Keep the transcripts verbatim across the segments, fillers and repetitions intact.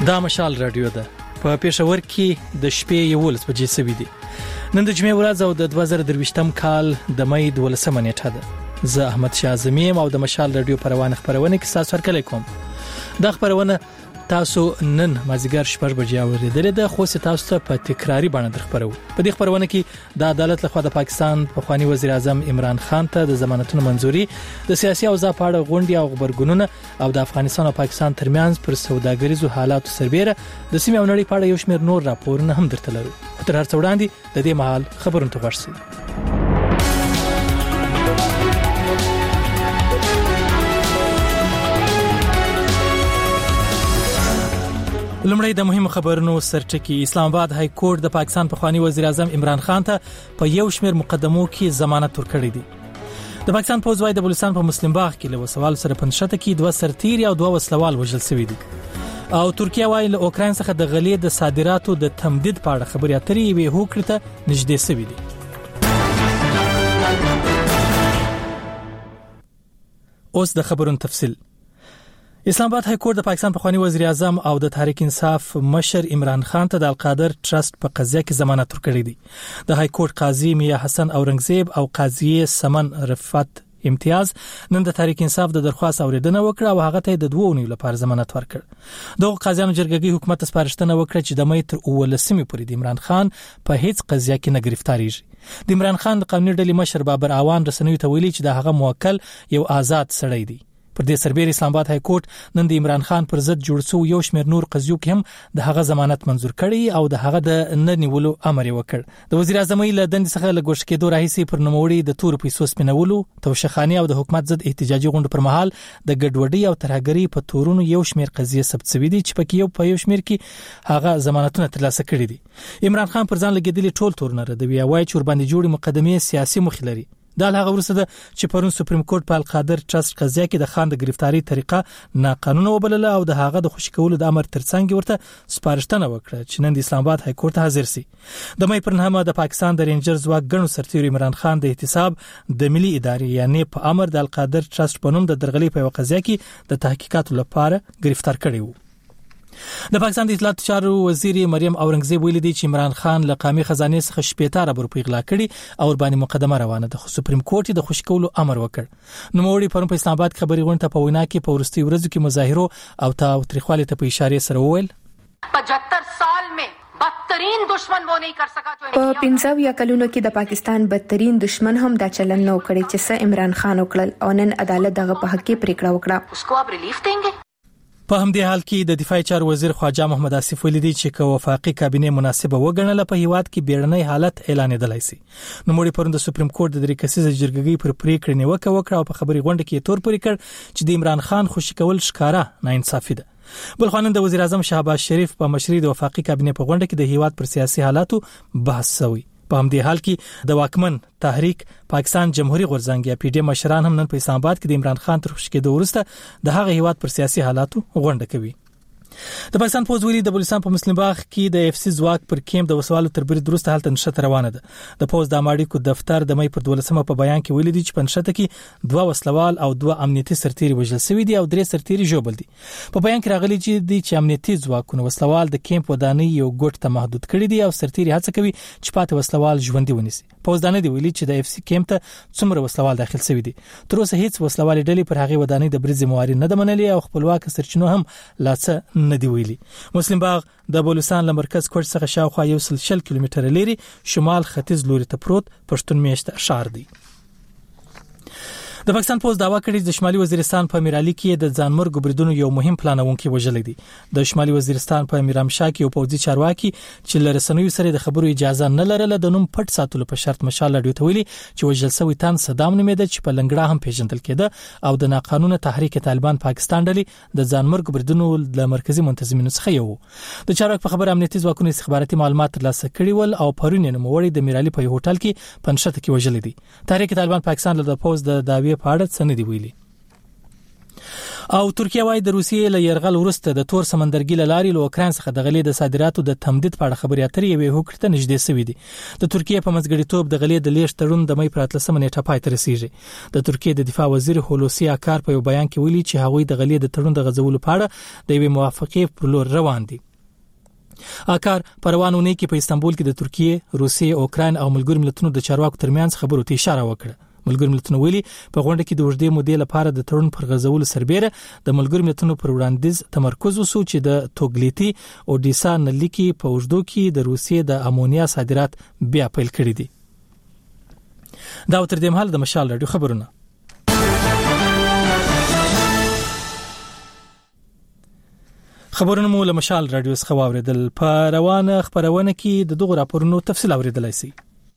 دا مشال رادیو ده په پېښور کې د شپې یولس بجې سوي دي. نن د جمعې ورځ او د دوه زره درویشتم کال د مې دولسمه نیټه ده. زه احمد شاه اعظمي او د مشال رادیو پروانه خبرونه کې تاسو سره کوم. دا خبرونه تاسو نن مازیګر شپږ بجې اوریدلې ده، خو تاسو ته په تکراری باندې درخبرو. په دې خبرونه کې د عدالت لخوا د پاکستان پخوانی وزیر اعظم عمران خان ته د ضمانتونو منځوري، د سیاسي اوضاع په اړه غونډې او خبرګونونه او د افغانستان او پاکستان ترمنځ پر سوداګریزو حالاتو سربېره د سیمې او نړۍ په اړه یو شمېر نور راپورونه هم درته لرو. تر هر څه وړاندې د دې مهال خبرونه ته ورسېږو. لمړی د مهمو خبرونو سرټکی. اسلام آباد های کورټ د پاکستان پخوانی وزیر اعظم عمران خان ته په یو شمېر مقدمو کې ضمانت ورکړی دی. د پاکستان پوځ وايي د بلوچستان په مسلم باغ کې له وسوال سره پنځشته کې دوه سرتیر او دوه وسلوال وژل شوي دي. او ترکیه وايي له اوکراین څخه د غلې د صادراتو د تمدید په اړه خبرې اترې وی هوکړه ته نږدې شوي دي. اوس د خبرونو تفصیل. اسلام آباد های کورټ د پاکستان پخوانی وزیر اعظم او د تحریک انصاف مشر عمران خان ته د القادر ټرست په قضیه کې ضمانت ورکړی دی. د های کورټ قاضي میا حسن اورنګزیب او قاضي سمن رفعت امتیاز نن د تحریک انصاف د درخواست اوریدنه وکړه او هغه ته د دوه اونیو لپاره ضمانت ورکړ. دغه قاضیانو جرګګي حکومت سپارښتنه وکړه چې د مې تر اولسمې پورې د عمران خان په هیڅ قضیه کې نه گرفتاریږي. د عمران خان د قانوني ډلې مشر بابر اعوان رسنیو ته ویلي چې د هغه موکل یو آزاد سړی دی. پر دې سربېره اسلام آباد های کورټ نن د عمران خان پر ضد جوړ شو یو شمېر نور قضیو کې هم د هغه ضمانت منزور کړي او د هغه د نه نیولو امر وکړ. د وزیر اعظم له دندې څخه لګوښ کېدو راهیسې پر نوموړي د تور پیسو سپینولو، توشخاني او د حکومت ضد احتجاجي غونډو پر مهال د ګډوډۍ او ترهګرۍ په تورونو یو شمېر قضیې ثبت شوي دي چې پکې یو په یو شمېر کې هغه ضمانتونه ترلاسه کړي دي. عمران خان پر ځان لګېدلي ټول تورونه ردوي او وايي چې ور باندې جوړې مقدمې سیاسي مخ لري. دا هغه ورسته ده چې پرون سپریم کورټ په القادر ټرست قضیه کې د خان د گرفتاری طریقه ناقانونه وبلله او د هغه د خوشی کولو د امر ترڅنګ ورته سپارښتنه وکړه چې نن د اسلام آباد های کورټ حاضر سي. د مې پر نهمه د پاکستان د رینجر ځواک غنو سرتیر عمران خان د احتساب د ملي ادارې یعنی په امر د القادر ټرست په نوم د درغلي په قضیه کې د تحقیقاتو لپاره گرفتار کړي وو. د پاکستان د اطلاعات چارو وزیر مریم اورنګزیب ویلي دی چې عمران خان له قومي خزانه څخه شپږ ارب روپۍ غلا کړي او باندې مقدمه روانه ده، خو سپریم کورټ د خوشکولو امر وکړ. نوموړي پرون په اسلام آباد خبري غونډه په وینا کې په ورستي ورځو کې مظاهرو او تاوتریخوالي ته په اشاره سره وویل پچهتر سال में بدترین دشمن वो नहीं कर सका जो په پنځه یا کلونو کې د پاکستان بدترین دشمن هم دا چلن نو کړی چې س عمران خان وکړل او نن عدالت دغه په حق کې پریکړه وکړه. उसको आप रिलीफ देंगे. په همدې حال کې د دفاع چارو وزیر خواجه محمد آصف ولیدي چې که وفاقي کابینه مناسبه وګڼله په هیواد کې بیړنی حالت اعلانېدلای شي. نوموړي پرون د سپریم کورټ د درې کسیزه جرګې پر پریکړه نیوکه وکړه او په خبري غونډه کې تور پوري کړ چې د عمران خان خوشی کول ښکارا ناانصافي ده. بل خانن د وزیر اعظم شهباز شریف په مشرۍ د وفاقي کابینه په غونډه کې د هیواد پر سیاسي حالاتو بحث شوی. په همدې حال کې د واکمن تحریک پاکستان جمهوریت غورځنګ یا پی ډی مشران هم نن په اسلام آباد کې د عمران خان تر خوشی کېدو وروسته د هغه هیواد پر سیاسي حالاتو غونډه کوي. د پاکستان پوځ ویلي د بلوچستان په مسلم باغ کې د اف سی ځواک پر کیمپ د وسوالو تر برید وروسته حالت نشته روانه ده. د پوځ د اماړیکو دفتر د مې پر دولسمه په بیان کې ویلي دي چې پنځشته کې دوه وسلوال او دوه امنیتي سرتیري وژل شوي دي او درې سرتیري ژوبل دي. په بیان کې راغلي چې د چې امنیتي ځواکونو وسلوال د کیمپ ودانۍ یو ګوټ ته محدود کړي دي او سرتیري هڅه کوي چې پاتې وسلوال ژوندۍ ونیسي. پوځ دانه دی ویلي چې د اف سی کیمپ ته څومره وسلوال داخل شوي دي. تر اوسه هیڅ وسلوال ډلې پر هغه ودانۍ د برید ذمہواری نه ده منلې او خپلواک سرچینو هم لاڅه نه دی ویلي. مسلم باغ د بلوچستان له مرکز کوټ څخه شاوخوا یو سل شل کیلومتره لري شمال ختیځ لوري ته پروت پښتون میشت ښار دی. د پاکستان پوز داوا کړی د شمالي وزیرستان په میرالي کې د ځانمرګ بریدونو یو مهم پلانونکي وژل دي. د شمالي وزیرستان په میرامشاه کې یو پوځي چارواکي چې لرسنوي سره د خبرو اجازه نه لرله د نوم پټ ساتلو په شرط مشال لډیو ته ویلي چې وژل شوی تن صدام نومېده چې په لنګړه هم پیژندل کېده او د ناقانونه تحریک طالبان پاکستان ډلې د ځانمرګ بریدونو د مرکزی منتظمینو څخه یو. د چارواکي په خبره امنیتي ځواکونو استخباراتي معلومات ترلاسه کړي ول او پرون یې نوموړي د میرالي په هوټل کې پنځشته کې وژل دي. تحریک طالبان پاکستان له پوز د داوی په اړه څه نه دی ویلي. او ترکیه وايي د روسیې له يرغل وروسته د تور سمندرګي لاري له اوکران څخه د غلې د صادراتو د تمدید په اړه خبرې اترې یوې هوکړې ته نږدې شوې دي. د ترکیه په منځګړیتوب د غلې د لیږد تړون د مې پر اتلسمه نیټه پای ته رسیږي. د ترکیه د دفاع وزیر هولوسی اکار په یو بیان کې ویلي چې هغوی د غلې د تړون د غځولو په اړه د یوې موافقې پر لور روان دي. اکار پروانونه کې په استانبول کې د ترکیه، روسیې، اوکران او ملګرو ملتونو د چارواکو ترمنځ خبرو ته اشاره وکړه. ملګرو ملتونو ویلي په غونډه کې د وړاندې مودې لپاره د تړون پر غځولو سربېره د ملګرو ملتونو پر وړاندیز تمرکز وسو چې د توګلیتي اودیسا نلیکي په وژدو کې د روسیې د امونیا صادرات بیا پیل کړي دي. دا تر دې مهال د مشال رادیو خبرونه. خبرونه مو له مشال رادیو څخه واوریدل. په روانه خبرونه کې د دغه راپورونو تفصیل اوریدلای شئ.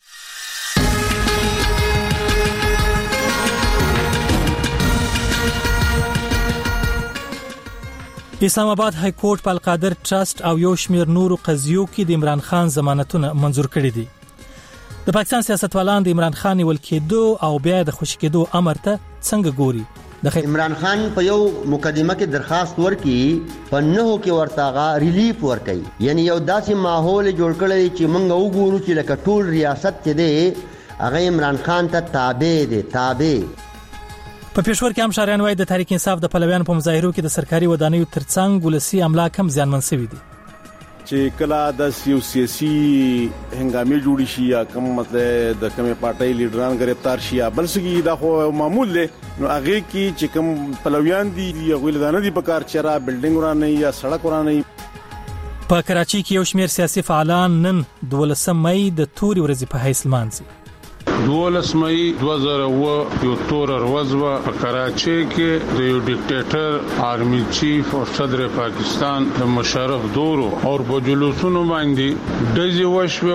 اسلام آباد های کورټ په القادر ټرست او یو شمیر نورو قضیو کې د عمران خان ضمانتونه منظور کړي دي. د پاکستان سیاستوالان د عمران خان ول کېدو او بیا د خوشی کېدو امر ته څنګه ګوري؟ د عمران خان په یو مقدمه کې درخواست ورکړي په نهو کې ورتاغه ریلیف ورکړي، یعنی یو داسې ماحول جوړ کړی چې موږ وګورو چې لکه ټول ریاست ته دی هغه عمران خان ته تابع دی تابع. په پېښور کې هم شاریان وایي د تحریک انصاف د پلویانو په مظاهرو کې د سرکاري ودانیو ترڅنګ ولسی املاک هم زیانمن شوي دي. چې کله د یو سیاسي هنګامي جوړی شي یا کوم مطلب د کومه پارټي لیډران گرفتار شي یا بل څه دا خو معمول دی، نو هغه کې چې کوم پلویان دي یا غویلدانه دي په کار چیرې بلډینګ ورانه یا سړک ورانه. په کراچي کې یو شمیر سیاسي فعالان نن دولسم مې د توري ورځې په حیث لمانځي. دولس مئی دو هزار و یو تور ورځ په کراچي کې د یو ډیکټیټر آرمي چیف او صدر پاکستان د مشرف دورو او په جلوسونو باندې دځي وشو.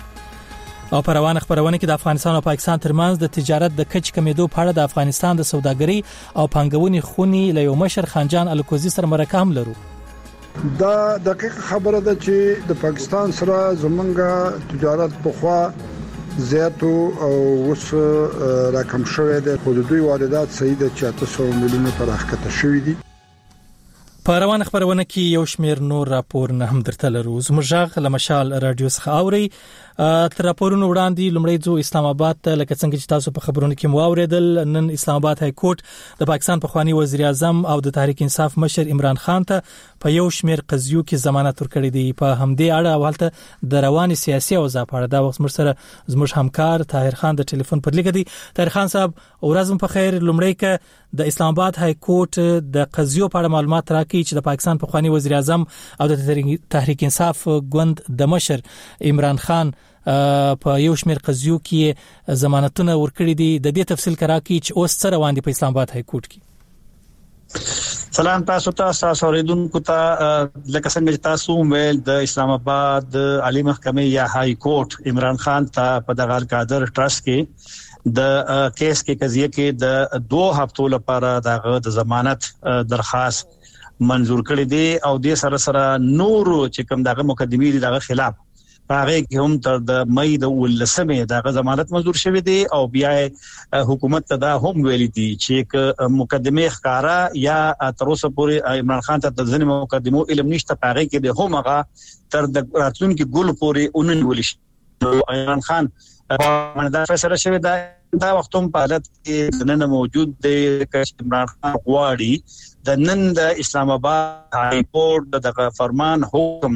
او په روانه خبرونه کې د افغانستان او پاکستان ترمنځ د تجارت د کچ کمیدو په اړه د افغانستان د سوداګرۍ او پانګونې خونی له یو مشر خانجان الکوزي سره مرکه هم لرو. دا دقیق خبره ده چې د پاکستان سره زمونږ تجارت په خوا زیاتو او وس رقم شوی دی، خو د دوی واردات صحیح ده چې اته سوه میلیونه پر راکته شوی دي. په روانه خبرونه کې یو شمیر نور راپورونه هم درته لرو. زموږ غ لمشال رادیو څخه اوري. تر راپورونو وړاندې لومړی ځو اسلام آباد ته. لکه څنګه چې تاسو په خبرونو کې مو اوریدل، نن اسلام آباد های کورټ د پاکستان پخوانی وزیر اعظم او د تحریک انصاف مشر عمران خان ته په یو شمیر قضیو کې ضمانت ورکړي دي. په همدې اړه اولته د رواني سیاسي اوضاع په اړه دا وخت مر سره زموږ همکار طاهر خان د ټلیفون پر لګی دی. طاهر خان صاحب ورځم په خیر. لومړی ک د اسلام آباد های کورټ د قضیو په اړه معلومات راکړي چې د پاکستان پخوانی وزیر اعظم او د تحریک انصاف ګوند د مشر عمران خان په یو شمیر قضیو کې ضمانتونه ورکړي دي. د دې تفصیل کرا کی چې اوس سره روان دي په اسلام آباد های کورټ کې. سلام تاسو ته تاسو اوریدونکو ته. لکه څنګه تاسو ویل د اسلام آباد عالی محکمه یا های کورټ عمران خان ته په دغه القادر ټرست کې د کیس کې قضیه کې د دوه هفتو لپاره دغه د ضمانت درخواست منظور کړی دی او د سره سره نور چې کوم دغه مقدمې دي دغه خلاف هغه کې هم تر د مې د ولسمه دغه ضمانت منظور شوی دی او بیا حکومت ته دا هم ویلي دي چې مقدمه ښکارا یا تر اوسه پورې عمران خان ته د ځینې مقدمو علم نشته، هغه کې د هم هغه تر د راتلونکو ګول پورې اونن ولش. عمران خان باندې دا فیصله شوی دا دا وختوم په حالت کې نن موجود دی چې عمران خان غواړي د نن د اسلام آباد های کورټ دغه فرمان حکم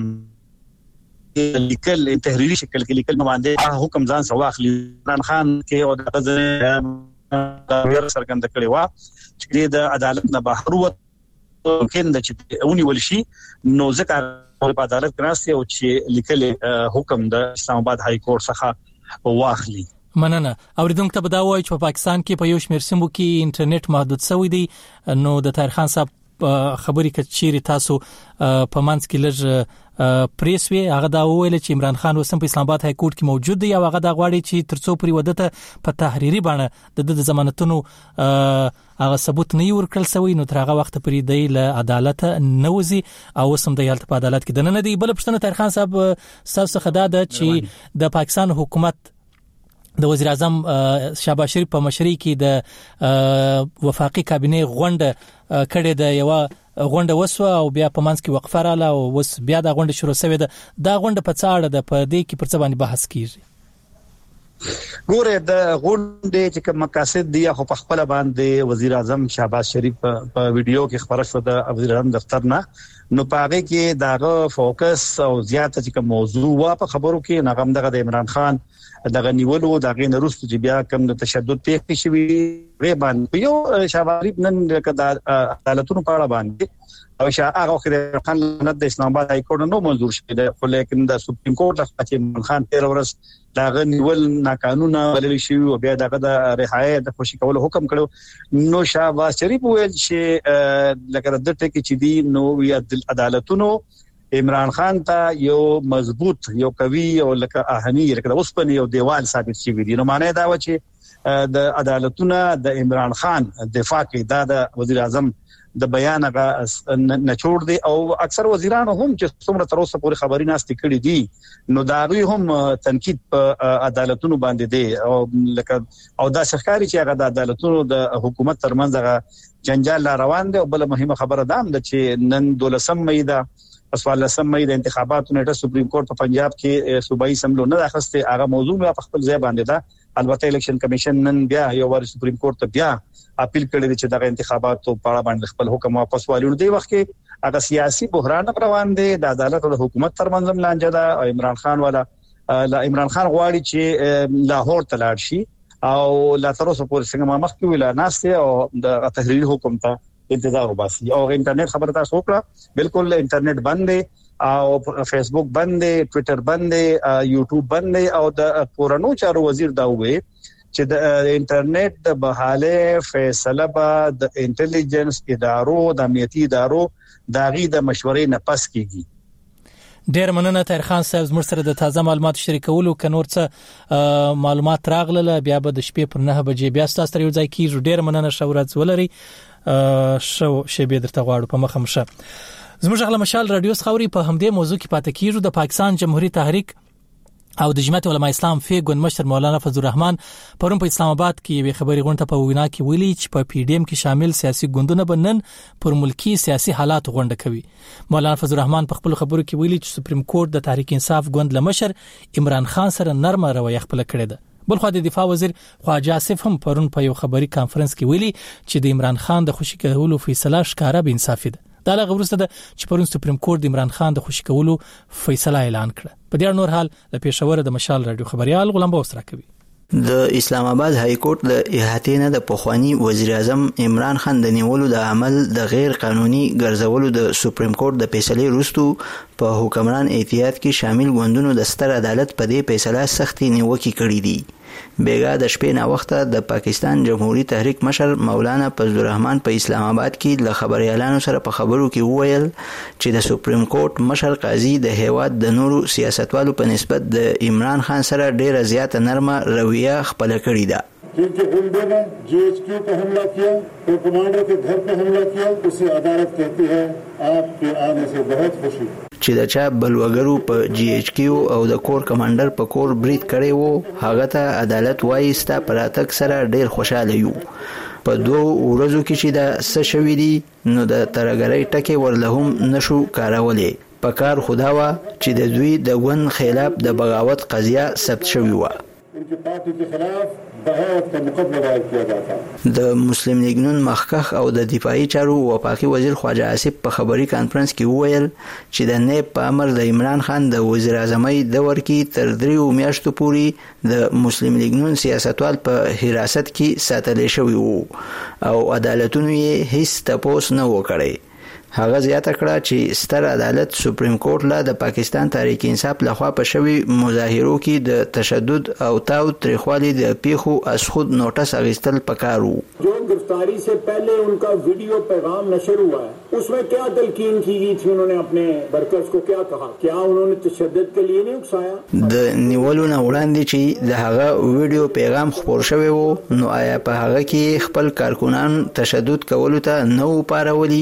لیکل تحریری شکل کې لیکل باندې حکم ځان سره واخلي. عمران خان کې او د غزنه سرګند کړي وا چې د عدالت نه بهر وته ممکن د چې اونې ولشي نو ځکه په عدالت کې راځي او چې لیکل حکم د اسلام آباد های کورټ څخه واخلي. مننه. اوریدونکو ته بداوي چې په پاکستان کې په یو شمیر سیمو کې انټرنیټ محدود شوی دی. نو د طاهر خان صاحب خبرې کچيري تاسو په منځ کې لږ پریسوي هغه دا ویل چې عمران خان وسم په اسلام آباد های کورټ کې موجود دی او هغه دا غواړي چې ترڅو پرې ودته په تحریری باندې د ضمانتونو هغه ثبوت نه ورکړل سوی نو تر هغه وخت پرې دی له عدالت نوځي او وسم د حالت په عدالت کې د نه دی. بل پښتنه طاهر خان صاحب تاسو خدای د چې د پاکستان حکومت د وزیر اعظم شهباز شریف په مشرۍ کې د وفاقي کابینه غونډه کړې ده، یو غونډه وسوه او بیا په منځ کې وقفه رااله او وس بیا د غونډه شروع شوه ده. دا غونډه په څه اړه ده، په دې کې پر څه باندې بحث کیږي؟ ګوره د غونډې چې کوم مقاصد دي خو په خپل باندې وزیر اعظم شهباز شریف په ویډیو کې خبره شو د وزیر اعظم دفتر نه، نو پاره کې داغه فوکس او زیاته چې کوم موضوع وا په خبرو کې نغم دغه د عمران خان دغه نیولو دغه نرست چې بیا کوم د تشدد پیښ شوی وی باندې یو شهباز شریف نن د عدالتونو په اړه باندې او شاه هغه خو خان د اسلام آباد های کورټ نو منظور شوی دی، خو لیکن د سپریم کورټ چې عمران خان تیر ورځ داغه نیول ناقانونه بلل شي او بیا دغه د رهایی د خوشی کول حکم کړو، نو شهباز شریف ویل چې لکه د ټکی چې دی نو یا عدالتونو عمران خان ته یو مضبوط یو قوي او لکه اهنی لکه اوس په یو دیوال ثابت شي وي، نو معنی دا و چې د عدالتونو د عمران خان دفاع کې دا د وزیر اعظم د بیان غا نچوړ دي او اکثر وزیرانو هم چې څومره تر اوسه پورې خبري ناشته کړي دي نو دا غوي هم تنقید په عدالتونو باندې دي او لکه او دا شخکاری چې هغه د عدالتونو د حکومت ترمنځ هغه جنجال روان دي. او بل مهمه خبره ده هم چې نن دولسم مې ده اسوالسم مې د انتخاباتو نه سپریم کورټ په پنجاب کې صوبایي سملو نه راخسته، هغه موضوع په خپل ځای باندې ده. البته الیکشن کمیشن نن بیا یو ور سپریم کورټ ته بیا اپیل کړی چې دغه انتخاباتو په اړه باندې خپل حکم واپس والي. دی وخت کې هغه سیاسي بحران روان دی، د عدالت او حکومت ترمنځ لانجه ده او عمران خان والا عمران خان غواړي چې لاهور ته لاړ شي او لا تر اوسه پورې څنګه ما مخکې ویل ناشته او د تحریری حکم ته انتظار وباسي. او انټرنیټ خبره تاسو وکړه، بالکل انټرنیټ بند دی او فیسبوک بند دی، ټوئیټر بند دی، یوټیوب بند دی. او د پورانو چارو وزیر دا وی چې د انټرنیټ د بحاله فیصله به د انټيليجنس ادارو د امنیتي ادارو داغي د مشورې نه پس کیږي. ډیر مننه طاهر خان صاحب، زموږ سره د تازه معلومات شریکولو کنور څه معلومات راغله بیا به د شپې پر نه بجې بیا تاسو سره یو ځای کیږو. ډیر مننه، شورات ولري شو شی به درته غواړو په مخه مشه. زموږ غل مشال رادیو خوري په همدې موضوع کې پاتې کیږو. د پاکستان جمهوریت تحریک او د جماعت علماء اسلام فی ګوند مشر مولانا فضل الرحمن پرون په اسلام آباد کې یو خبري غونډه په وینا کې ویلي چې په پی ډی ایم کې شامل سیاسي ګوندونه بنن پر ملکی سیاسي حالات غونډه کوي. مولانا فضل الرحمن په خپل خبرو کې ویلي چې سپریم کورټ د تحریک انصاف ګوند لمشر عمران خان سره نرمه رویه خپل کړې ده. بل خو د دفاع وزیر خواجه آصف هم پرون په یو خبري کانفرنس کې ویلي چې د عمران خان د خوشی کولو فیصله ښکارا به انصافي ده. دا لږ وروسته ده چې پرون سپریم کورټ د عمران خان د خوشی کولو فیصله اعلان کړه. په دې نور حال د پېښور د مشال رادیو خبريال غلام باوس راکوي. د اسلام آباد های کورټ د احاطې نه د پخوانی وزیر اعظم عمران خان د نیولو د عمل د غیر قانوني ګرځولو د سپریم کورټ د فیصلې وروسته په حکمران ائتلاف کې شامل ګوندونو د ستر عدالت په دې فیصله سختي نیوکه کړې دي. بیګا د شپې نه وخته د پاکستان جمهوریت تحریک مشر مولانا فضل الرحمن په اسلام آباد کې ل خبريالانو سره په خبرو کې وویل چې د سپریم کورټ مشر قاضي د هیواد د نورو سیاستوالو په نسبت د عمران خان سره ډیره زیاته نرمه رویه خپل کړې ده. जिनके गुंडों ने जीएचक्यू पर हमला किया, तो कमांडर के घर पर हमला किया, उसे अदालत कहती है आपके आने से बहुत खुशी. چې د چا بلوګرو په جی ایچ کیو او د کور کمانډر په کور بریټ کړي وو هغه ته عدالت وایي ستا پراتک سره ډیر خوشاله یو. په دوه ورځو کې چې دا څه شوی دی نو د ترګری ټکی ورلهم نشو کارولې. په کار خدا وا چې د دوی د ګون خلاف د بغاوت قضیه ثبت شوی و. उनकी पार्टी के खिलाफ बगावत का मुकदमा दायर किया जाता. د مسلم لیگ نون مخکخ او د دفاعي چارو وفاقي وزیر خواجه آصف په خبري کانفرنس کې وویل چې د نیب په امر د عمران خان د وزیر اعظمۍ دور کې تر دریو میاشتو پورې د مسلم لیگ نون سیاستوال په حراست کې ساتل شوی وو او عدالتونو یې هیڅ تپوس نه وکړي. هغه زیاته کړه چې ستر عدالت سپریم کورټ له د پاکستان تحریک انصاف لخوا په شوی مظاهرو کې د تشدد او تاو تریخوالي د پیښو از خود نوټس اغستل پکارو. جو گرفتاری سے پہلے ان کا ویڈیو پیغام نشر ہوا ہے اس میں کیا تلقین کی گئی تھی, انہوں نے اپنے ورکرز کو کیا کہا, کیا انہوں نے تشدد کے لیے نہیں اکسایا؟ د نیولو نه وړاندې چې د هغه ویډیو پیغام خپور شوی وو نو آیا په هغه کې خپل کارکونان تشدد کولو ته نو پارولي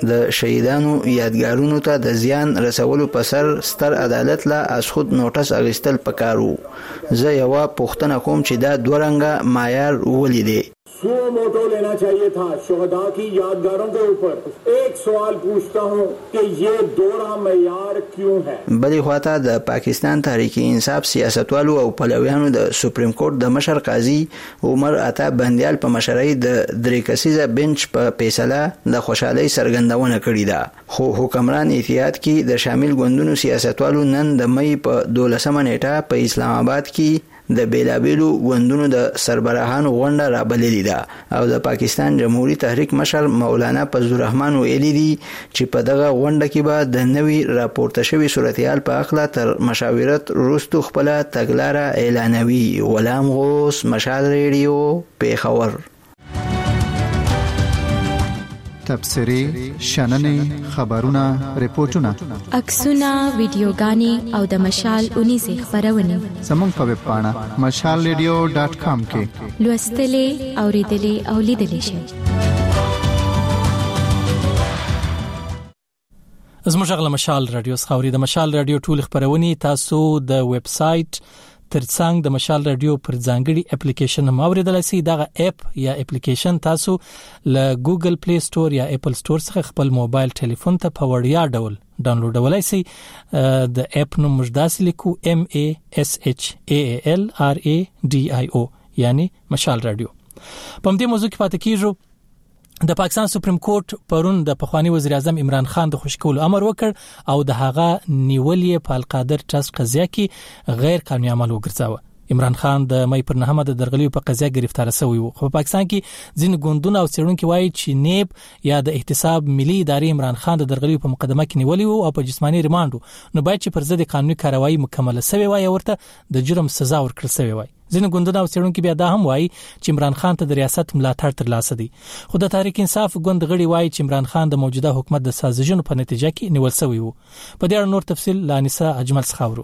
د شهیدانو یادګارونو ته د زیان رسولو په سر ستر عدالت لا از خود نوټس اغستل پکارو. زه یو پوښتنه کوم چې دا دوه رنګه معیار ولیدي. सो मोटो लेना चाहिए था शोहदा की यादगारों के ऊपर। एक सवाल पूछता हूँ कि ये दोहरा मयार क्यों है؟ بلې خواته د پاکستان تحریک انصاف سیاستوالو او پلویانو د سپریم کورټ د مشر قاضي عمر عطا بندیال په مشرۍ د درې کسیزه بنچ په فیصله د خوشحالۍ څرګندونه کړې ده. خو حکمران اتحاد کې د شامل ګوندونو سیاستوالو نن د مې په دولسمه نیټه په اسلام آباد کې د بیلابیلو غوندونو د سربراهانو غونډه رابللې ده او د پاکستان جمهوریت تحریک مشر مولانا فضل الرحمن ویلي دي چې په دغه غونډه کې به د نوي راپورته شوی صورتحال په اخلا تر مشاورت وروسته خپل تګلاره اعلانوي. غلام غوث، مشال ریډیو، پیښور. تبصرې، شننې، خبرونه، ریپورتونه، عکسونه، ویډیوګانې او د مشال اونیزې خبرونه زموږ په ویب پاڼه مشال ریډیو ډاټ کام کې لوستلې، اوریدلې او لیدلې شئ. زموږ غل مشال رادیو څخه د مشال رادیو ټول خبرونه تاسو د ویب سټ ترڅنګ د مشال رادیو پر ځانګړي اپلیکیشن هم اوریدلای شئ. دا اپ یا اپلیکیشن تاسو له ګوګل پلی سٹور یا اپل سٹور څخه خپل موبایل ټلیفون ته په وړیا ډول ډاونلوډولای شئ. د اپ نوم مجداس لیکو ام ای اس اچ ا ال ار ا ډي آی او یعنی مشال رادیو. په دې موضوع کې پاتې کیږو. د پاکستان سپریم کورټ پرون د پخوانی وزیر اعظم عمران خان د خوشکولو امر وکړ او د هغه نیولې په القادر ټرست قضیه کې غیر قانوني عمل وګرځاوه. عمران خان د مې پر نهمه د درغلیو په قضیه گرفتار شوی و. خو په پاکستان کې ځین ګوندونه او څېړونکو وایي چې نیب یا د احتساب ملي ادارې عمران خان د درغلیو په مقدمه کې نیولې او په جسمانی ریماند نو باید چې پر ضد قانوني کاروایی مکمله شوی وای او ورته د جرم سزا ورکړل شوی وای. ځینې ګوندونه او څېړونکو بیا دا هم وایي چې عمران خان ته د ریاست ملاتړ ترلاسه دي. خو د تحریک انصاف ګوند غړي وایي چې عمران خان د موجوده حکومت د سازشونو په نتیجه کې نیول شوی وو. په دې اړه نور تفصیل لانیسا اجمل څخاورو.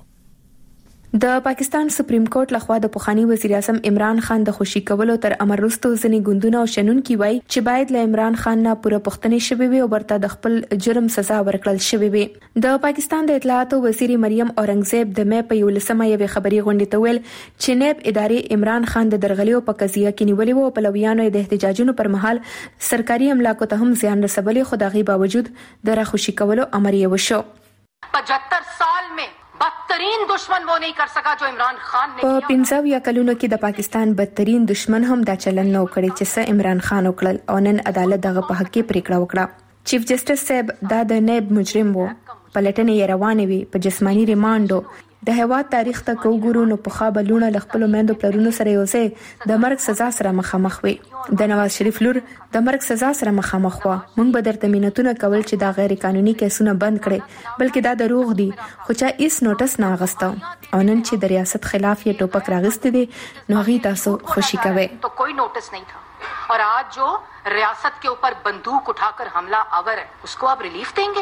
د پاکستان سپریم کورټ لخوا د پخوانی وزیر اعظم عمران خان د خوشی کولو تر امر وروسته ځینې ګوندونه او شنونکي وایي چې باید له عمران خان نه پوره پوښتنې شوي وي او ورته د خپل جرم سزا ورکړل شوی وي. د پاکستان د اطلاعات وزیر مریم اورنګزیب د مې په یولسمه یوې خبري غونډې ته ویل چې نیب ادارې عمران خان د درغلیو په قضیه کې نیولې وو او پلویانو د احتجاجونو پر مهال سرکاري املاکو ته هم زیان رسولي، خو دغه باوجود د راخوشي کولو امر یې وشو. पचहत्तर साल में बदतरीन दुश्मन वो नहीं कर सका जो इमरान खान ने په پنځه یا کلونو کې د پاکستان بدترین دشمن هم دا چلن نو کړی چې څه عمران خان وکړل او نن عدالت دغه په حق کې پریکړه وکړه. چیف جسټس صاحب دا د نیب مجرم وو، پلټنې یې روانې وي په جسمانی ریماندو. د هوا تاریخ ته کوګورو نو په خابلونه لخپل مندو پلرونو سره یوځای د مرګ سزا سره مخامخ وي. د نواز شریف لور د مرګ سزا سره مخامخ و. موږ به درته مينتونه کول چې دا غیر قانوني کیسونه بند کړي، بلکې دا دروغ دي. خو چا هیڅ نوټس نه اغستا او نن چې د ریاست خلاف یې ټوپک راغستې دي نو غي تاسو خوشی کوي. तो कोई नोटिस नहीं था और आज जो रियासत के ऊपर बंदूक उठाकर हमला आवर है उसको आप रिलीफ देंगे.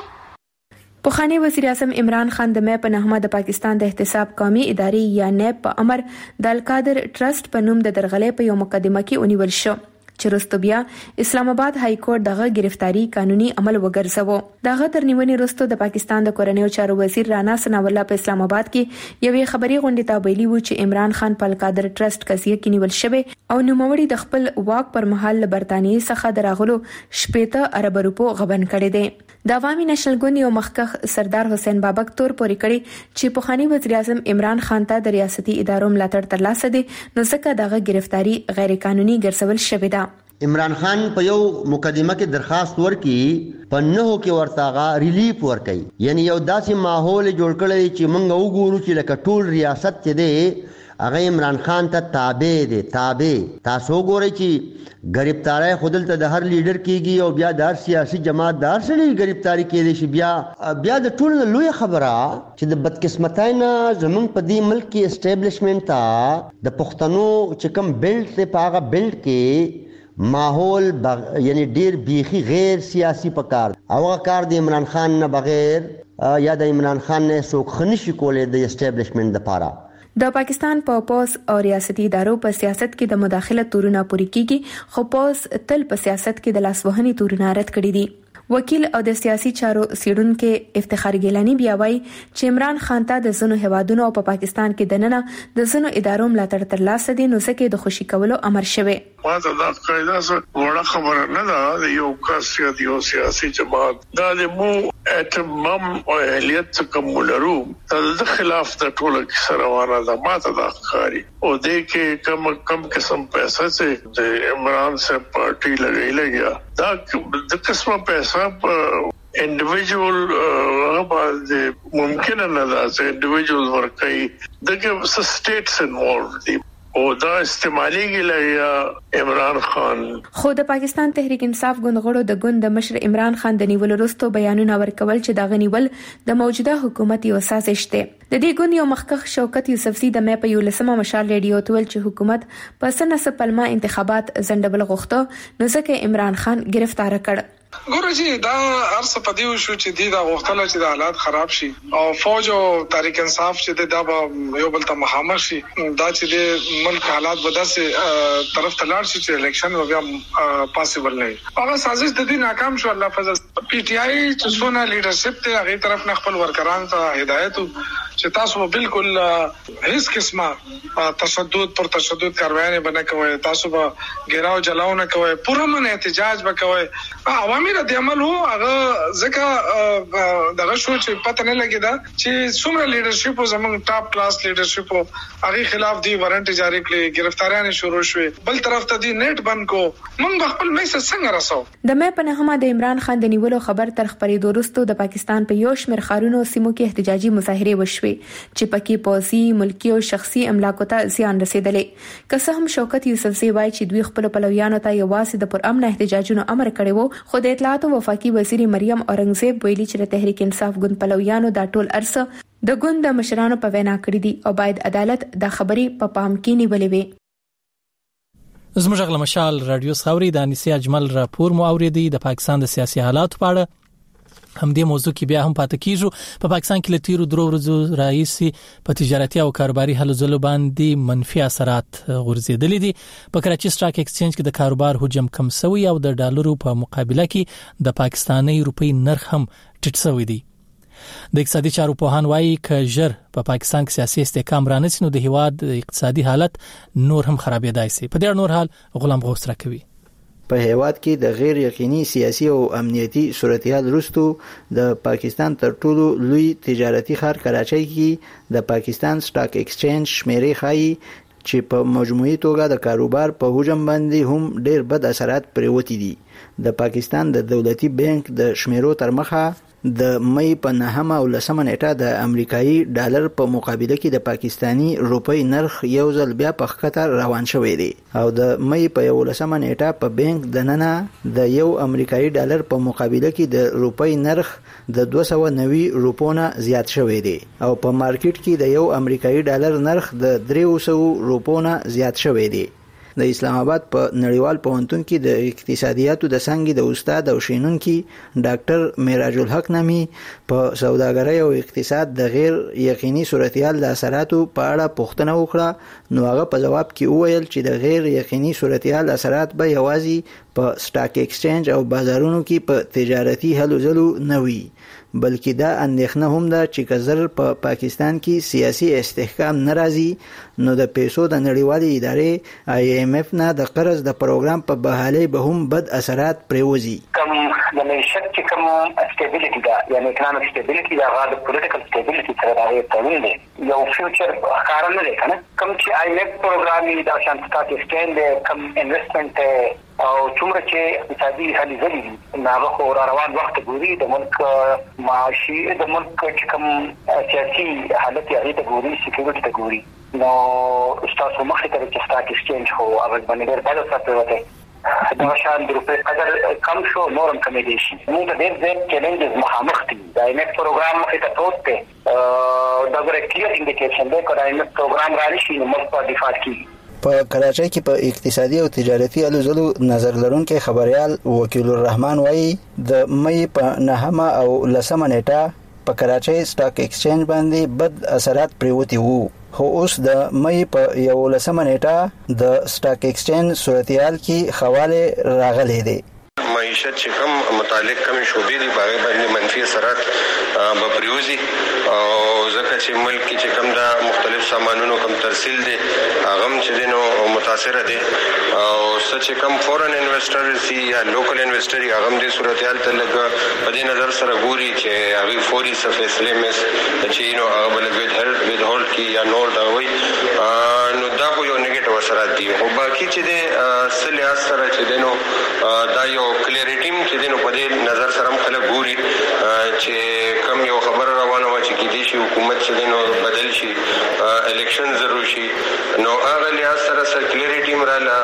پخوانی وزیر اعظم عمران خان د مې په نهمه د پاکستان د احتساب قومي ادارې یا نیب په امر د القادر ټرست په نوم د درغلې په یو مقدمه کې ونیول شو چې وروسته بیا اسلام آباد های کورټ دغه گرفتاری قانوني عمل وګرځاوه. دغه تر نیونې وروسته د پاکستان د کورنیو چارو وزیر رانا ثناء الله په اسلام آباد کې یوې خبري غونډې ته ویلي و چې عمران خان په القادر ټرست قضیه کې نیول شوی او نوموړي د خپل واک پر مهال برتانیې څخه دراغلو شپږ ارب روپو غبن کړي دي. د عوامي نېشنل ګوند یو مخکخ سردار حسین بابک تور پورې کړي چې پخوانی وزیر اعظم عمران خان ته د ریاستي ادارو ملاتړ ترلاسه دي نو ځکه دغه گرفتاری غیر قانوني ګرځول شوې ده. عمران خان په یو مقدمه کې درخواست ورکړي په نهو کې ورتاغه ریلیف ورکړي، یعنی یو داسې ماحول جوړ کړی چې موږ وګورو چې لکه ټول ریاست ته دی هغه عمران خان ته تابع دي. تابع تاسو ګورئ چې گرفتاری خودل ته د هر لیډر کیږي او بیا د سیاسي جماعت دار سره گرفتاری کېږي شي. بیا بیا د ټول لوی خبره چې د بدقسمتۍ نه زمونږ په دې ملک کې اسټابلیشمنت ته د پښتنو چې کوم بیلټ ته پاغه بیلټ کې ماحول بغ... یعنی ډیر بیخي غیر سیاسي پکار او هغه کار د عمران خان نه بغیر یا د عمران خان نه څوک خنشي کولای د اسټابلیشمنت لپاره. د پاکستان په پوز او ریاستي ادارو په سیاست کې د مداخله تورونه پوری کیږي، خو پوز تل په سیاست کې د لاسوهنې تورونه رد کړی دي. وکیل او د سیاسي چارو سیډونکو افتخار ګیلانی بیا وایي چې عمران خان ته د زنو هوادونو او په پاکستان کې دننه د زنو ادارو ملاتړ ترلاسه دي، نو ځکه د خوشي کولو امر شوی. ما ته دا قاعده سره وړه خبره نه ده، یو کس یو سیاسي جماعت دا د مو اتمام او اهلیت کوم لرو د خلاف د ټولو کې روانه ده. ما ته دا ښکاري او دې کې کم کم قسم پیسې چې د عمران سے پارټي لګي لګیا دا د قسمه پیسې په انډیویډوال باندې ممکن نه ده چې انډیویډوال ورکړي دغه سټیټس انوالوډ دي او دا استعمالي لیا عمران خان. خو د پاکستان تحریک انصاف ګوند د ګوند مشر عمران خان د نیولو وروسته بیانونه ورکول چې دا غنیول د موجوده حکومت یو سازش دی. د دې ګوند یو مخکښ شوکت یوسفزي د مې په یو لسمه مشال ریډیو تول چې حکومت په سنه پلمه انتخابات زندبل غوښته، نو ځکه عمران خان گرفتار کړ. ګورځي دا ارسه پدیو شو چې دی دا غوښتل چې د حالات خراب شي او فوج او تحریک انصاف چې دا به یو بل ته مخامخ شي، دا چې د ملک حالات بداسه طرف ته لاړ شي چې الیکشن بیا پاسبل نه. هغه سازش د دې ناکام شو. الله فضل پی ټ آی چې څونه لیډرشپ ته هغه طرف نه خپل ورکران ته هدایت چې تاسو بالکل هیڅ قسمه تشدد پر تشدد کاروایي نه کوي، تاسو به ګراو جلاو نه کوي، پرمن احتجاج وکوي. عوامي د عمل هو هغه ځکه دغه شو چې پته نه لګی دا چې څومره لیډرشپ زموږ ټاپ کلاس لیډرشپ هغه خلاف دی وارنټ جاری کړي، گرفتاریاں شروع شوې، بل طرف ته دی نیټ بند کو. موږ خپل میسج څنګه رسو؟ د مې په نهمه د عمران خان د نیولو خبر تر خبرې دوروستو د پاکستان په یو شمېر ښارونو سیمو کې احتجاجي مظاهره وشوي چې پکې پوځي، ملکی او شخصي املاکو ته زیان رسیدلې. که څه هم شوکت یوسفزي وایي چې دوی خپل پلویانو ته یوازې د پرامن احتجاجونو امر کړی وو، خو د اطلاعات او وفاقي وزیر مریم اورنګزیب ویلي چې د تحریک انصاف ګوند پلویانو دا ټول ارسه د ګوند د مشرانو په وینا کړی دي او باید عدالت دا خبرې په پام کې نیولې وي. زموږ غل مشال رادیو ثوري د انیسی اجمل راپور مو اوریدي د پاکستان د سیاسي حالات په اړه. هم دې موضوع کې بیا هم پاتې کیږو. په پاکستان کې لتیرو درو ورځو رئیسي په تجارتي او کاروباري هلو ځلو باندې منفي اثرات غورځېدلې دي. په کراچي سټاک ایکسچینج کې د کاروبار حجم کم شوی او د ډالرو په مقابله کې د پاکستاني روپی نرخ هم ټیټ شوی دی. د اقتصادي چارو پوهان وایي ک ژر په پاکستان کې سیاسي استحکام رانسي نو د هیواد اقتصادي حالت نور هم خرابېدای شي. په دې نور حال غلام غوث راکوي. په هیواد کې د غیر یقیني سیاسي او امنیتي صورتحال وروسته د پاکستان تر ټولو لوی تجارتي ښار کراچۍ کې د پاکستان سټاک ایکسچینج شمیرې ښایي چې په مجموعي توګه د کاروبار په حجم باندې هم ډېر بد اثرات پرېوتي دي. د پاکستان د دولتي بانک د شمیرو تر مخه د مې په نهمه او لسمه نیټه د امریکایي ډالر په مقابله کې د پاکستانی روپی نرخ یو ځل بیا په خطر روان شوی دی او د مې په یو لسمه نیټه په بانک د ننه د یو امریکایي ډالر په مقابله کې د روپی نرخ د دوه سوه او نوي روپونه زیات شوی دی او په مارکیټ کې د یو امریکایي ډالر نرخ د درې سوه روپونه زیات شوی دی. د اسلام آباد په نړیوال پوهنتون کې د اقتصادیاتو د څانګې د استاد او شینونکي ډاکټر معراج الحق نامي په سوداګرۍ او اقتصاد د غیر یقیني صورتحال د اثراتو په اړه پوښتنه وکړه، نو هغه په جواب کې وویل چې د غیر یقیني صورتحال اثرات به یوازې په سټاک ایکسچینج او بازارونو کې په تجارتي هلو ځلو نه وي، بلکې دا اندېښنه هم ده چې که زر په پا پاکستان کې سیاسي استحکام نه راځي نو د پیسو د نړیوالې ادارې آی ایم ایف نه د قرض د پروګرام په بحالۍ به هم بد اثرات پرېوځي. کم د معیشت چې کوم سټیبیلیټي ده یعنی اکونومیک سټیبیلیټي ده هغه د پولیټیکل سټیبیلیټي سره راځي تړون دی، یو فیوچر ښکاره نه دی کنه. کوم چې آی ایم ایف پروګرام دی د شان سټاک ایکسچینج دی، کوم انویسټمنټ او څومره چې اقتصادي هلې ځلې دي هغه خو را روان وخت ګوري، د ملک معاشي د ملک چې کوم سیاسي حالت یې هغې ته ګوري، سکیورټي ته ګوري. نو ستاسو مخې ته چې سټاک ایکسچینج خو هغه باندې ډېر بد اثر پرېوتی، دغه شان د روپۍ قدر کم شو، نور هم کمېدی شي. موږ ته ډېر زیات چیلنجز مخامخ دي. د آی ایم ایف پروګرام مخې ته پروت دی، دا ګوره کلیر انډیکیشن دی که د آی ایم ایف پروګرام را نه شي نو ملک په ډیفالټ کېږي. په کراچۍ کې په اقتصادي او تجارتي هلو ځلو نظر لرونکي خبريال وکیل الرحمن وایي د مې په نهمه او لسمه نیټه په کراچۍ سټاک ایکسچینج باندې بد اثرات پرېوتي وو، خو اوس د مې په یو لسمه نیټه د سټاک ایکسچینج صورتحال کې خواله راغلی دی. معیشت چې کم متعلق کم شوبې دي باغ باندې منفي اثرات به پریوزي او ځکه چې ملک کې چې کم دا مختلف سامانونو کم ترسیل دي هغه چې دینو متاثر دي او سچ کم فورن انویسټرز یا لوکل انویسټر هغه هم د صورتحال ته لګ په دې نظر سره ګوري چې هغه فوري فیصله مس چې نو هغه بل وید هولډ کی یا نور دا وي نو دا یو نیگیټیو اثرات دي او باقي چې د سلیاس سره چې دینو دا یو کلیریټی چې دینو په دې نظر سره خلک ګوري چې کم یو خبر روانه و چې کې دي شي حکومت چې دینو بدل شي الیکشن ضرور شي نو هغه لیاس سره سره کلیریټی مراله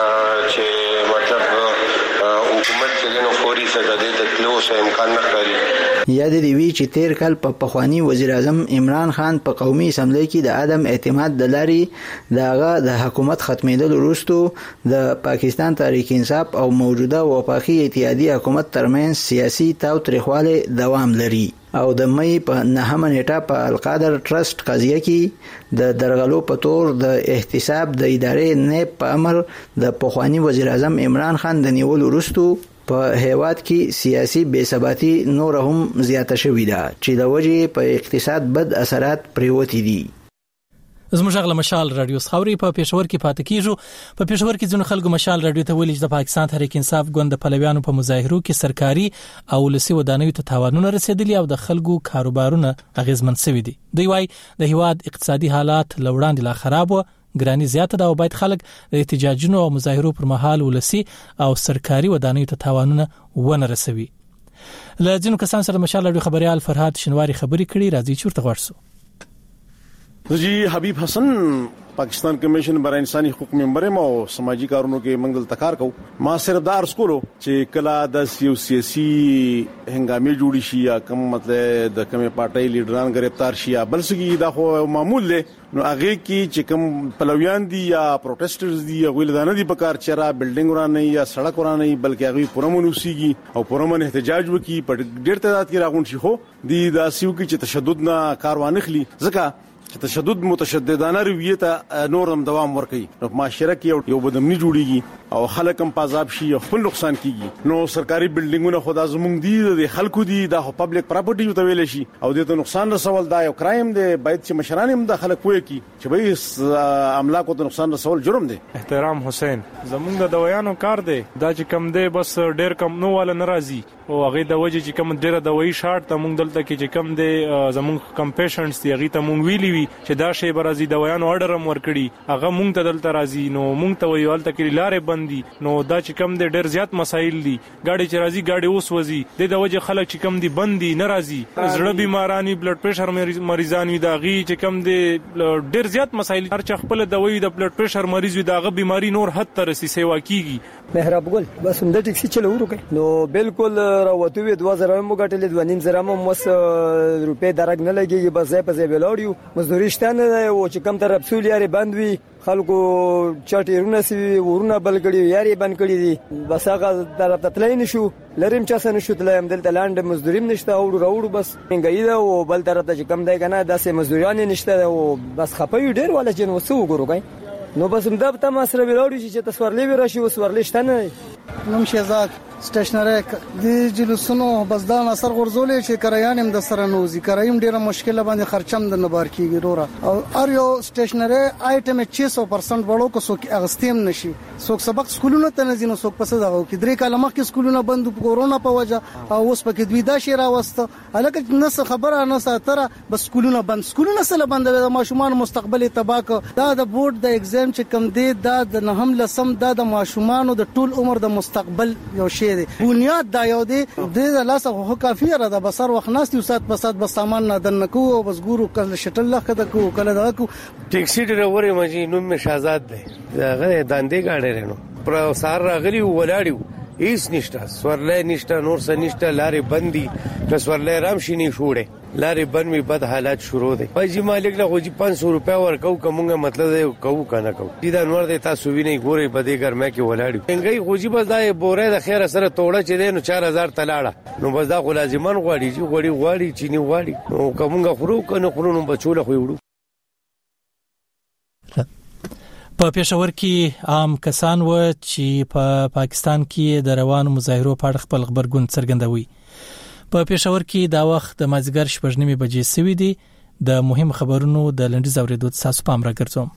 چې مطلب حکومت چې دینو فوري سره د تلو سه امکان نه کوي. یاد دی وی چې تیر کال په پخوانی وزیر اعظم عمران خان په قومي اسمبلی کې د عدم اعتماد د لاري دغه د حکومت ختمېدل وروسته د پاکستان تحریک انصاف او موجوده وفاقي اتحادیه حکومت ترمنځ سیاسي تاو تریخواله دوام لري او د مې په نهمه نیټه په القادر ټرست قضیه کې د درغلو په تور د احتساب د ادارې نه په امر د پخوانی وزیر اعظم عمران خان د نیول وروسته په هیواد کې سیاسي بې ثباتي نور هم زیاته شوې ده چې د وجې په اقتصاد بد اثرات پریوتی دي. زموږ غل مشال رادیو خاوري په پېښور کې پاتې کیږو. په پېښور کې ځینو خلکو مشال رادیو ته ویل چې د پاکستان تحریک انصاف ګوند پلویانو په مظاهرو کې سرکاري او ولسي ودانیو ته تاوانونه رسیدلي او د خلکو کاروبارونه اغیزمن شوي دي. دوی وايي د هیواد اقتصادي حالات لوړاندې لا خراب و، ګرانی زیاته ده او باید خلک د احتجاجونو او مظاهرو پر مهال ولسي او سرکاري ودانیو ته تاوانونه ونه رسوي. له ځینو کسان سره مشال رادیو خبريال فرهاد شنواری خبري کړي، راځي چورته ورسو. جی حبیب حسن پاکستان کمیشن برای انساني حقوق ممبر او سماجی کارونو کې منګل تکار کو ما سره دار سکولو چې کلا د یو سیاسي هنګامي جوړی شي یا کوم مطلب د کومه پارټي لیډران گرفتار شي یا بلسګي دا خو معمول له نو هغه کې چې کوم پلویان دي یا پروټیسټرز دي یا ویلدانه دي په کار چیرې بلډینګ ورانه یا سړک ورانه بلکې هغه پرمن وسیږي او پرمن احتجاج وکي په ډېر تعداد کې راغون شي خو د داسیو کې چې تشدد نه کاروان خلی ځکه تشدد متشددانه رویه ته نورم دوام ورکړي نو معاشره کې یو بدمنی جوړیږي او خلک هم پازاب شي او خپل نقصان کیږي. نو سرکاري بلډینګونه خدا زمونږ دي د خلکو دي د پبلک پراپرټي ته ویل شي او د ته نقصان رسول دا یو کرایم دی، باید چې مشران هم د خلک وایي کی چې به املاکو ته نقصان رسول جرم دی. احترام حسین زمونږ د دویانو کار دی دا چې کم دی بس ډیر کم نو والا ناراضي او هغه د وجه چې کم ډیر د وای شارټ ته مونږ دلته کې چې کم دی زمونږ کم پیشنټس دی هغه ته مونږ ویلی وی چې دا شی برازي دویانو اورډر هم ورکړي هغه مونږ ته دلته راځي نو مونږ ته ویول ته کې لارې بندي نو دا چې کم دی ډیر زیات مسایل دي ګاډي چې راځي ګاډي اوس وځي د د وجه خلک چې کم دي بندي ناراضي زړه بیمارانی بلډ پريشر مریضان وي دا غي چې کم دي ډیر زیات مسایل هر چا خپل دوی د بلډ پريشر مریض وي داغه بیماری نور حد تر سي سیوا کیږي. مهراب ګل بس هم د ټیکسي چلو ورکړي نو بالکل راوته وي دوه زره مو ګټلې دوه نیم زره مو مس روپې درګ نه لګيږي بس ځای په ځای بلوړیو مزدوري شته نه او چې کم طرف سول یاري بند وي خلکو چټیرونه سی ورونه بلګړي یاري بند کړي دي بس هغه طرف ته تلای نشو لریم چا سن شو تلایم دلته لاند مزدوریم نشته او وروړو بس څنګه دا او بل طرف ته کم دی کنه داسې مزدوران نشته او بس خپوي ډیر ولا جن وسو ګورګای نو بس هم دا ته ما سره ویلوړي چې تسورلې وی راشي وسورلې شته نه نوم شهزاد سټیشنری د جلوسونو بس دا اثر غرزولې چې کرایان هم د سره نوزي کرایم ډیره مشکله باندې خرچم د نبار کیږي رورا او ار یو سټیشنری آیټم شش سو پرسنټ بړو کو سو اغستیم نشي سو سبق سکولونو ته نه زینو سو پس دغه کې درې کاله مخکې سکولونه بند کورونا په وجه او اوس پکې دوی دا شی راوسته الکه نس خبره نه ساتره بس سکولونه بند سکولونه سره بند د ماشومان مستقبل تباک دا د بورډ د ایگزام چې کم دی دا د نه هم لسم دا د ماشومان د ټول عمر د مستقبل یو شی دی بنیاد دا یو دی د لاسه خو کافی را د بسر وخت ناس یو سات په سات بس سامان نه دن کو او بس ګورو کله شټل لخه د کو کله دا کو ټیکسي ډرایور مجي نوم می شهزاد دی هغه داندې گاډي رینو پر سار راغلی ولاړیو هیڅ نشته سورلې نشته نور څه نشته لارې بندي که سورلې رام شي نه شوړې لارې بند می بد حالات شروع دي پېجی مالک له خوځي پانچ سو روپیا ورکو کومه مطلب دی کو کنه کو دا نور دی تاسو ویني ګوري بده ګرمه کې ولاړی څنګه خوځي بس دا بوره د خیره سره توړه چي دی نو چار هزار تلاړه نو بس دا خو لازمان غواړي چې غوړي غواړي چيني غواړي نو کومه خورو کنه خورو نو بچول خو وړو. په پېښور کې عام کسان و چې په پاکستان کې د روانو مظاهرو په اړه خپل خبرګون څرګندوي. په پېښور کې دا وخت د مازیګر شپږ نیمې بجې سوي دي. د مهم خبرونو د لنډیز اوریدو تاسو پام راګرځوم.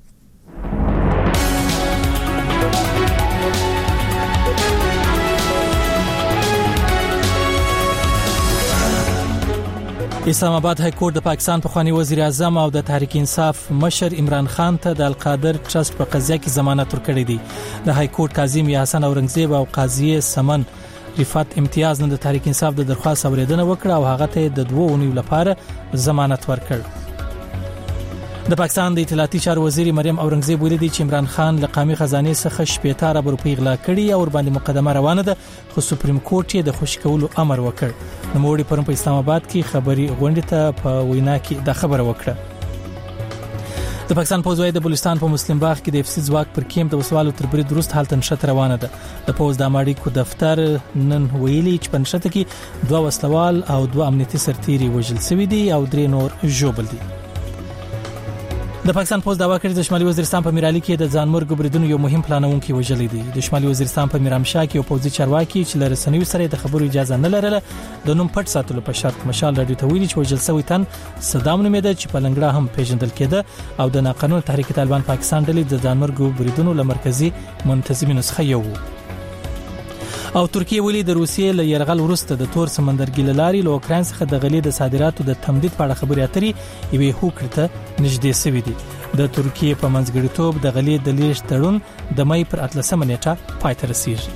اسلام آباد های کورټ د پاکستان پخوانی وزیر اعظم او د تحریک انصاف مشر عمران خان ته د القادر ټرست په قضیه کې ضمانت ورکړی دی. د های کورټ قاضي میا حسن اورنګزیب او قاضي سمن رفعت امتیاز نن د تحریک انصاف د درخواست اوریدنه وکړه او هغه ته د دوه اونیو لپاره ضمانت ورکړ. د پاکستان د اطلاعاتي چارو وزیر مریم اورنګزیب ویلي دی چې عمران خان له قومي خزانه څخه شپږ ارب روپۍ غلا کړي او ور باندې مقدمه روانه ده، خو سپریم کورټ یې د خوشی کولو امر وکړ. نوموړي پرون په اسلام آباد کې خبري غونډه ته په وینا کې د خبره وکړه. د پاکستان پوځ د بلوچستان په مسلم باغ کې د اف سی ځواک پر کیمپ د وسوالو تر برید وروسته حالت نشته روانه ده. د پوځ د اماړي کو دفتر نن ویلي چې په نشته کې دوه وسلوال او دوه امنیتي سرتیري وژل شوي دي او درې نور ژوبل دي. د پاکستان پوز داوا کړی د شمالي وزیرستان په میرالي کې د ځانمرګ بریدونو یو مهم پلانونکي وژلی دی. د شمالي وزیرستان په میرامشاه کې یو پوځي چارواکي چې له رسنیو سره د خبرو اجازه نه لرله د نوم پټ ساتلو په شرط مشال رادیو ته ویلي چې وژل شوی تن صدام نومېده چې په لنګړه هم پیژندل کېده او د ناقانونه تحریک طالبان پاکستان ډلې د ځانمرګ بریدونو له مرکزی منتظمینو څخه یو. او ترکیه ویلي د روسیې له يرغل وروسته د تور سمندرګي لاري له اوکران څخه د غلې د صادراتو د تمدید په اړه خبرې اترې یوې هوکړې ته نږدې شوې دي. د ترکیه په منځګړیتوب د غلې د لیږد تړون د مې پر اتلسمه نیټه پای ته رسیږي.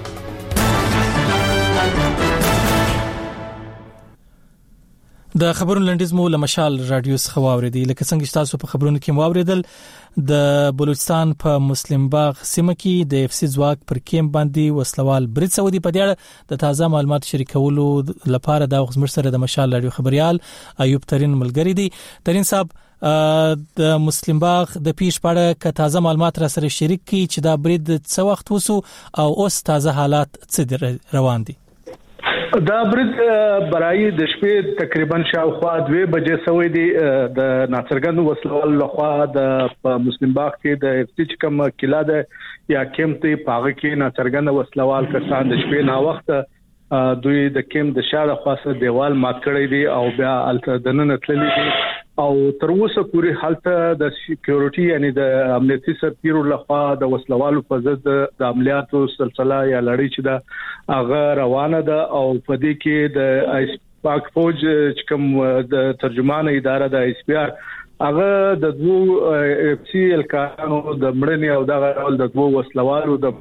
د خبرونو لنډیز مو له مشال رادیو څخه واوریدي. لکه څنګه چې تاسو په خبرونو کې واوریدل د بلوچستان په مسلم باغ سیمه کې د اف سی ځواک پر کیمپ باندې وسلوال برید سعودي په دې اړه د تازه معلومات شریکولو لپاره د وغزمر سره د مشال رادیو خبريال ایوب ترين ملګری دی. ترين صاحب د مسلم باغ د پیش پاړه ک تازه معلومات را سره شریک کی چې دا برید څه وخت وسو او اوس تازه حالات څه روان دي؟ دا برید برای د شپې تقریبا شاوخوا دوه بجې سوې دي د ناصرګند وسلوال لخوا د مسلم باغ کې د اف سی کوم کلا ده یا کیمپ ته پاغه کې ناصرګند وسلوال کسان د شپې نا وخت دوی د کیمپ د شاله خاصه دیوال مات کړی دي او بیا الته دننه تللی دي او تر اوسه پوری حالت د سکیورټي یعنی د امنیتي سرتیرو لخوا د وسلوالو په ضد د عملیاتو سلسله یا لړۍ چې دا هغه روانه ده او په دې کې د ایس پاک فوج چې کوم د ترجمان اداره د ایس پی آر هغه د دوه اف سی الکانو د مړنی او د غول د دوه وسلوالو د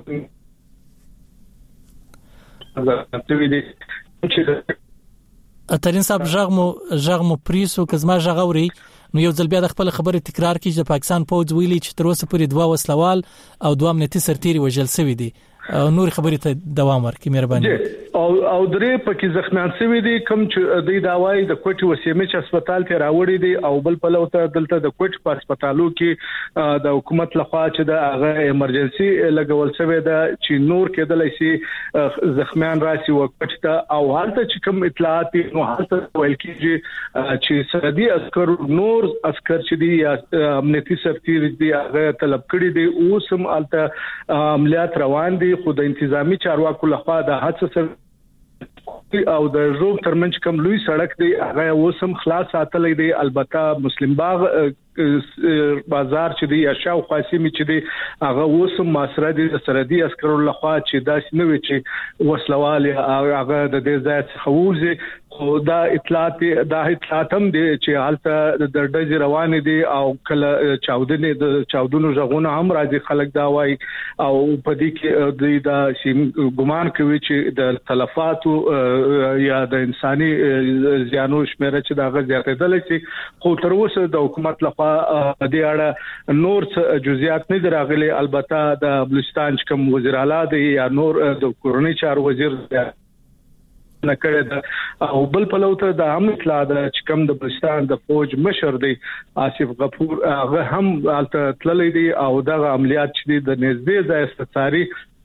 اترین صاحب ژغمو ژغمو پریسو کزما ژغوري نو یو ځل بیا د خپل خبره تکرار کړي چې پاکستان پوز ویلي چې تر اوسه پورې دوه وسلوال او دوه امنیتي سرتیري وژل شوی دي. نور خبرې ته دوام ورکړي مهرباني. او او درې پکې زخمیان شوی دي کوم چې د داوای د کوټ وسیمه چې هسپتال ته راوړي دي او بل په لوته دلته د کوټ په هسپتالو کې د حکومت لخوا چې د هغه ایمرجنسي لګول شوی ده چې نور کېدل شي زخمیان راشي وکټ ته او حالت چې کوم اطلاعات نو حالت ویل کېږي چې سعودي عسكر نور عسكر چې دي یا امنیتي سرتیر دي هغه طلب کړي دي اوس هم الته عملیات روان دي خو د انتظامی چارواکو لخوا د حادثه سره او د روغ ترمنځ کوم لوی سړک دی هغه اوسم خلاص ساتلې دی. البته مسلم باغ بازار چې دی اشاو قاسمی چې دی هغه اوسم مسره دی سردي عسكرو لخوا چې دا شنوي چې وسلوال هغه د دې ځای څخه وځي خو دا اطلاعات دا اطلاعات هم دي چې حالت د ډز روان دي او کله چاودنه د چاودونو ژغونه هم راځي خلک دا وای او په دې کې د دا ګمان کوي چې د تلفاتو یا د انساني زیانو شمیره چې دا غږ زیاتېدل شي خو تر اوسه د حکومت لخوا د دې اړه نور جزئیات نه دراغلي. البته د بلوچستان کوم وزیر اعلی دی یا نور د کورنۍ چارو وزیر نه کړی دا او بل په لوته د هم اطلاع ده چې کوم د بلوچستان د فوج مشر دی آصف غفور هغه هم الته تللی دی او دغه عملیات چې د نږدې ځای ستاري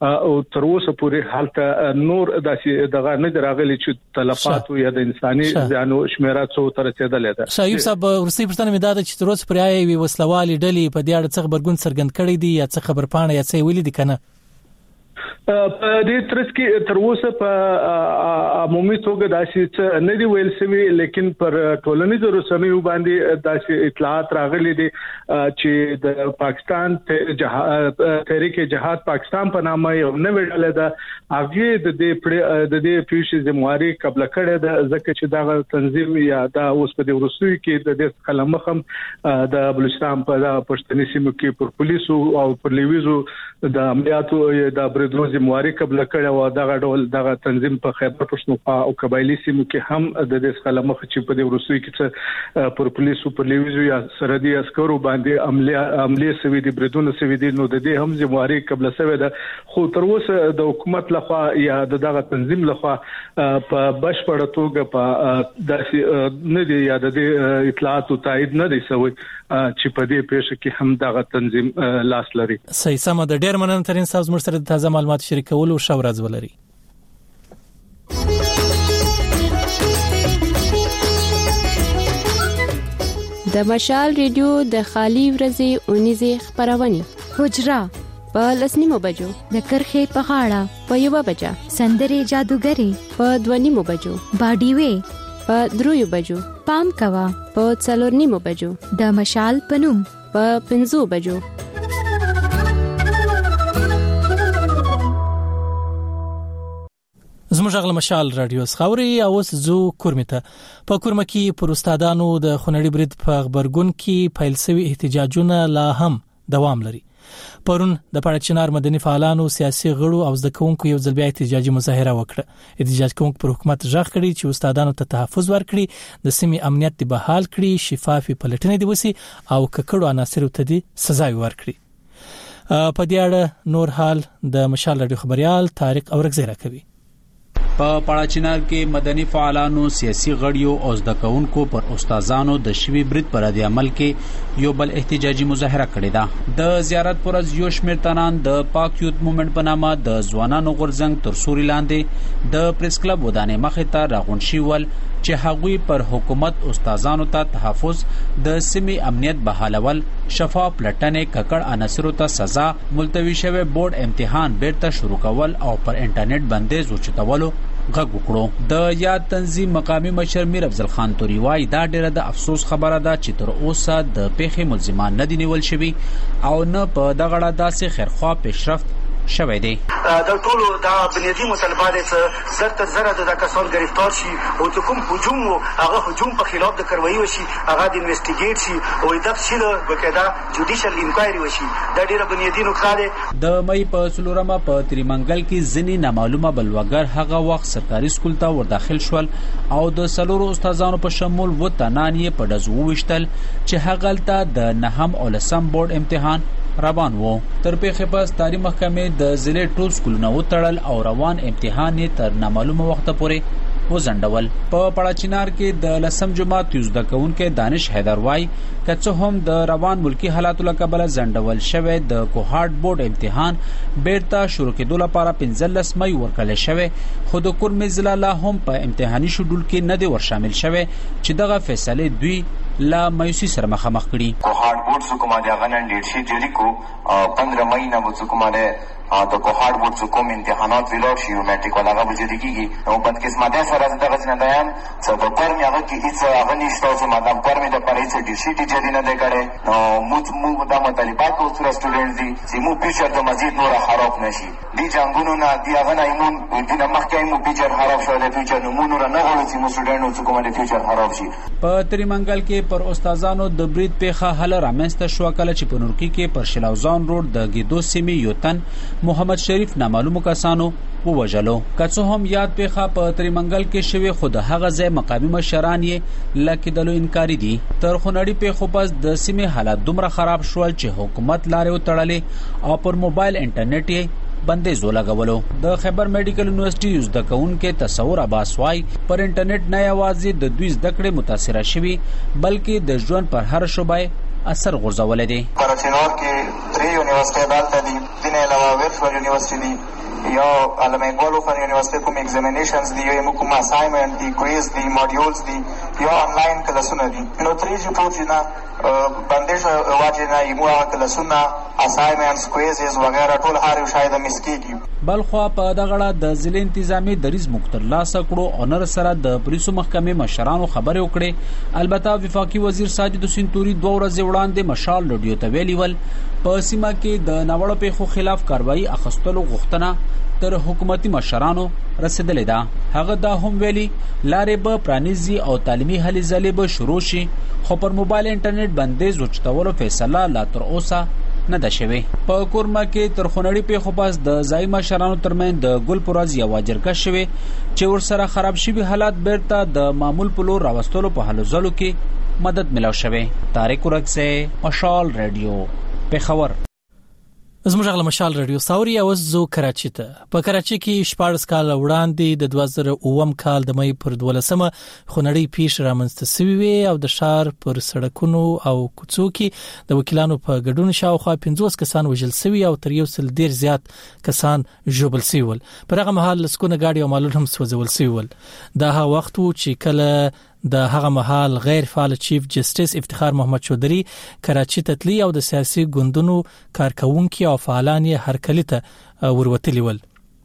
او تر اوسه پورې حالت نور داسې دغه نه دراغلي چې تلفات یا د انساني زیانو شمیره څو تر رسیدلې ده. شایب صاحب ورسې پښتنه مې دا چې تر اوسه پرې آی وسلوالي ډلې په دې اړه څه خبرګون څرګند کړي دي یا څه خبر پاڼه یا څه ویلي دي کنه؟ په دې ترڅ کې تر اوسه په عمومي توګه داسې څه نه دی ویل شوی، لیکن پر ټولنیزو رسنیو باندې داسې اطلاعات راغلي دي چې د پاکستان تحریک جهاد پاکستان په نامه یو نوې ډله ده، هغه د دې د دې پیښې ذمہواری قبل کړې ده، ځکه چې دا تنظیم یا دا اوس په دې ورسوي کې د دې خلمخم د بلوچستان په پښتني سیمو کې پر پولیسو او پر لیویزو د عملیاتو د بریدونو ذمہواری قبل کړه او دغه ډول دغه تنظیم په خیبر پښتونخوا او قبایلی سیمو کې هم د دې خلمخ چې په دې ورسوي کې پر پولیسو پر لیویزو یا سرحدي عسکرو باندې عملیات عملیات سوي دي بریدونه سوي دي، نو د دې هم ذمہواری قبل سوي ده، خو تر اوسه د حکومت لخوا یا دغه تنظیم لخوا په بشپړه توګه په داسې نه دي یا د دې اطلاعات او تایید نه دي سوي چې په دې پیښه کې هم دغه تنظیم لاس لري. صحیح سم د ډیر مننه ترين صاحب زموږ سره د تازه معلومات شریکولو او شاورز ولري. د مشال ریډیو د خالی ورځې اونیزه خبرونه حجرا په لسنیمو بجو د کرخه په غاړه په یو بجا سندري جادوګری په دونیمو بجو باډي وی په درویو بجو پام کوا په څلورنیمو بجو د مشال پنوم په پنځو بجو. زموږ غل مشال رادیو خاوري او زو کورمته په کورمه کې پر استادانو د خنړی برید په خبرګون کې فیلسوي احتجاجونه لا هم دوام لري. پرون د پړچنار مدني فعالانو سیاسي غړو او زده کوونکو یو ځل بیا احتجاجي مظاهره وکړه. احتجاج کوونکو پر حکومت ژغ کړي چې استادانو ته تحفظ ورکړي، د سیمې امنیت دی بحال کړي، شفافي پلټنې دی وسی او ککړو عناصرو ته دی سزا ورکړي. په دې اړه نور حال د مشال رادیو خبريال طارق اورغزی راکوي. په پړاچینار کې مدني فعالانو سیاسي غړیو او زده کوونکو پر استادانو د شوی برید پر رد عمل کې یو بل احتجاجي مظاهره کړې ده. د زیارت پر از یو شمېر تنان د پاک یوت موومېنټ په نامه د ځوانانو غورځنګ تر سوري لاندې د پریس کلب ودانې مخې ته راغون شول چې هغوی پر حکومت استادانو ته تحفظ، د سیمې امنیت بحالول، شفاف پلټنې، ککړ عناصرو ته سزا، ملتوي شوی بورډ امتحان بیرته شروع کول او پر انټرنیټ بندیز وچتولو غږ وکړو. د یاد تنظیم مقامی مشر میر افضل خان توري وايي دا ډیره د افسوس خبره ده چې تر اوسه د پیښې ملزمان نه دي نیول شوي او نه په دغه اړه داسې خیرخوا پیشرفت شوی دی. د ټولو د بنیادی مطالبات څخه زر تر زر د کسان گرفتار شي او چې کوم هجوم او هغه هجوم په خلاف د کاروایی وشي، هغه د انویسټیګیټ شي او د تفصیل بقاعده جوډیشل انکوایري وشي. دا ډیره بنیادی نقطه ده. د مې په څلورمه په تریمنګل کې ځنی نامعلومه بلوګر هغه وخت سرکاري سکول ته ور داخل شول او د سلورو استادانو په شمول و تنانیه په دزو وشتل چې هغه تل د نهم او لسم بورډ امتحان روان وو. تر پیښې پس تاریخ محکمې د ضلع ټول سکولونه وتړل او روان امتحان تر نامعلومه وخت پورې وزندول. په پړاچینار کې د لسم جماعت یوزده کونکو دانش حیدر وای کڅه هم د روان ملکی حالاتو لکبل زندول شوه د کوهارت بورډ امتحان بیرته شروع کېدو لپاره پنځلس مې ورکړل شوه، خو د کورم ضلع لا هم په امتحاني شډول کې نه دی ور شامل شوه چې دغه فیصله دوی لا مایوسی سره مخامخ کړي. کوهارت بورډ څخه ما د غنن ډیټ شي جری کو پندرہ مئی نه مو څخه ما د کوهارت بورډ څخه کوم امتحانات ویلور شي او میټریک ولا غو جری کیږي او بد قسمته سره دغه څنګه څه د کورم هغه کې هیڅ هغه نشته چې مادام کورم د پرې څه ډی سی ټی جری نه ده کړي نو مو مو د مطالبات او سره سټوډنټ دي چې مو فیچر د مزید نور خراب نشي. دي جنگونو نه دی هغه نه ایمون د مخکې مو فیچر خراب شو د فیچر نو مونږ نه غواړو چې مو سټوډنټ څخه کومه فیچر خراب شي. په تریمنګل کې پر استادانو د برید پیښه حل رامنځته شو کله چې په نورکی کې پر شلاوزان روډ د ګیدو سیمې یو تن محمد شریف نامعلومو کسانو ووجلو. کڅو هم یاد پیښه په تریمنګل کې شوی خود هغه ځای مقامی مشران یې لکدلو انکاری دي. تر خنړی پیښه پس د سیمې حالت دومره خراب شول چې حکومت لارې وتړلې او پر موبایل انټرنیټ یې بندیز ولګولو. د خیبر میډیکل یونیورسيټي یوزده کونکو تصور عباس وايي پر انټرنیټ نه یوازې د دوی زده کړې متاثر شوي بلکې د ژوند پر هر شوبای اثر غورځولې دي. پرچینار کې درې یونیورسيټي دلته دي، ځینې علاوه ورچوال یونیورسيټي دي، یا علامه اقبال اوپن یونیورسيټي کوم ایگزامینیشنز دي، یا کوم اساینمنت دي، کویز دي، ماډیولز دي، یا آنلاین کلاسونه دي. نو ترې چې ټول نه بندش واجب نه یمو کلاسونه اساینمنټس کویزز وغیرہ ټول هر یو شاید مسکیږي. بلخوا په دغړه د ضلع انتظامی دریز مختر لاس کړو اونر سره د پولیسو محکمې مشرانو خبرې وکړې. البته وفاقي وزیر ساجد سنتوري دوه ورځې وړاندې مشال رادیو ته ویلي ول په سیمه کې د ناوړه پیښو خلاف کاروایی اخیستلو غوښتنه تر حکومتي مشرانو رسیدلې ده. هغه دا هم ویلي لارې به پرانیزي او تعلیمي هلې ځلې به شروع شي، خو پر موبایل انټرنیټ بندیز وچتولو فیصله لا تر اوسه نه ده شوې. په کورما کې تر خونړي پیښو پس د ځای مشرانو ترمن د ګل پروز یو واجرګه شوې چې ورسره خراب شوي حالات بیرته د معمول په لور راوستلو په هلو ځلو کې مدد ملو شوې. طارق ورکسه، مشال رادیو، پیښور. زموږ غل مشال رادیو ساوري او زو کراچي ته. په کراچي کې شپږ کال وړاندې د دوه زره اووم کال د مې پر دولسمه خونړی پیښ رامنځته شوې وي او د شهر پر سړکونو او کوڅو کې د وکیلانو په ګډون شاوخوا پنځوس کسان وژل شوي او تر یو سل ډیر زیات کسان ژوبل شوي ول. په هغه مهال لسکونه گاډي او مالونه هم سوځول شوي ول. دا هغه وخت چې کله د هغه مهال غیر فعال چیف جسټس افتخار محمد چودري کراچي ته تلی او د سیاسي ګوندونو کارکونکو او فعالان یې هرکلی ته وروتلی ول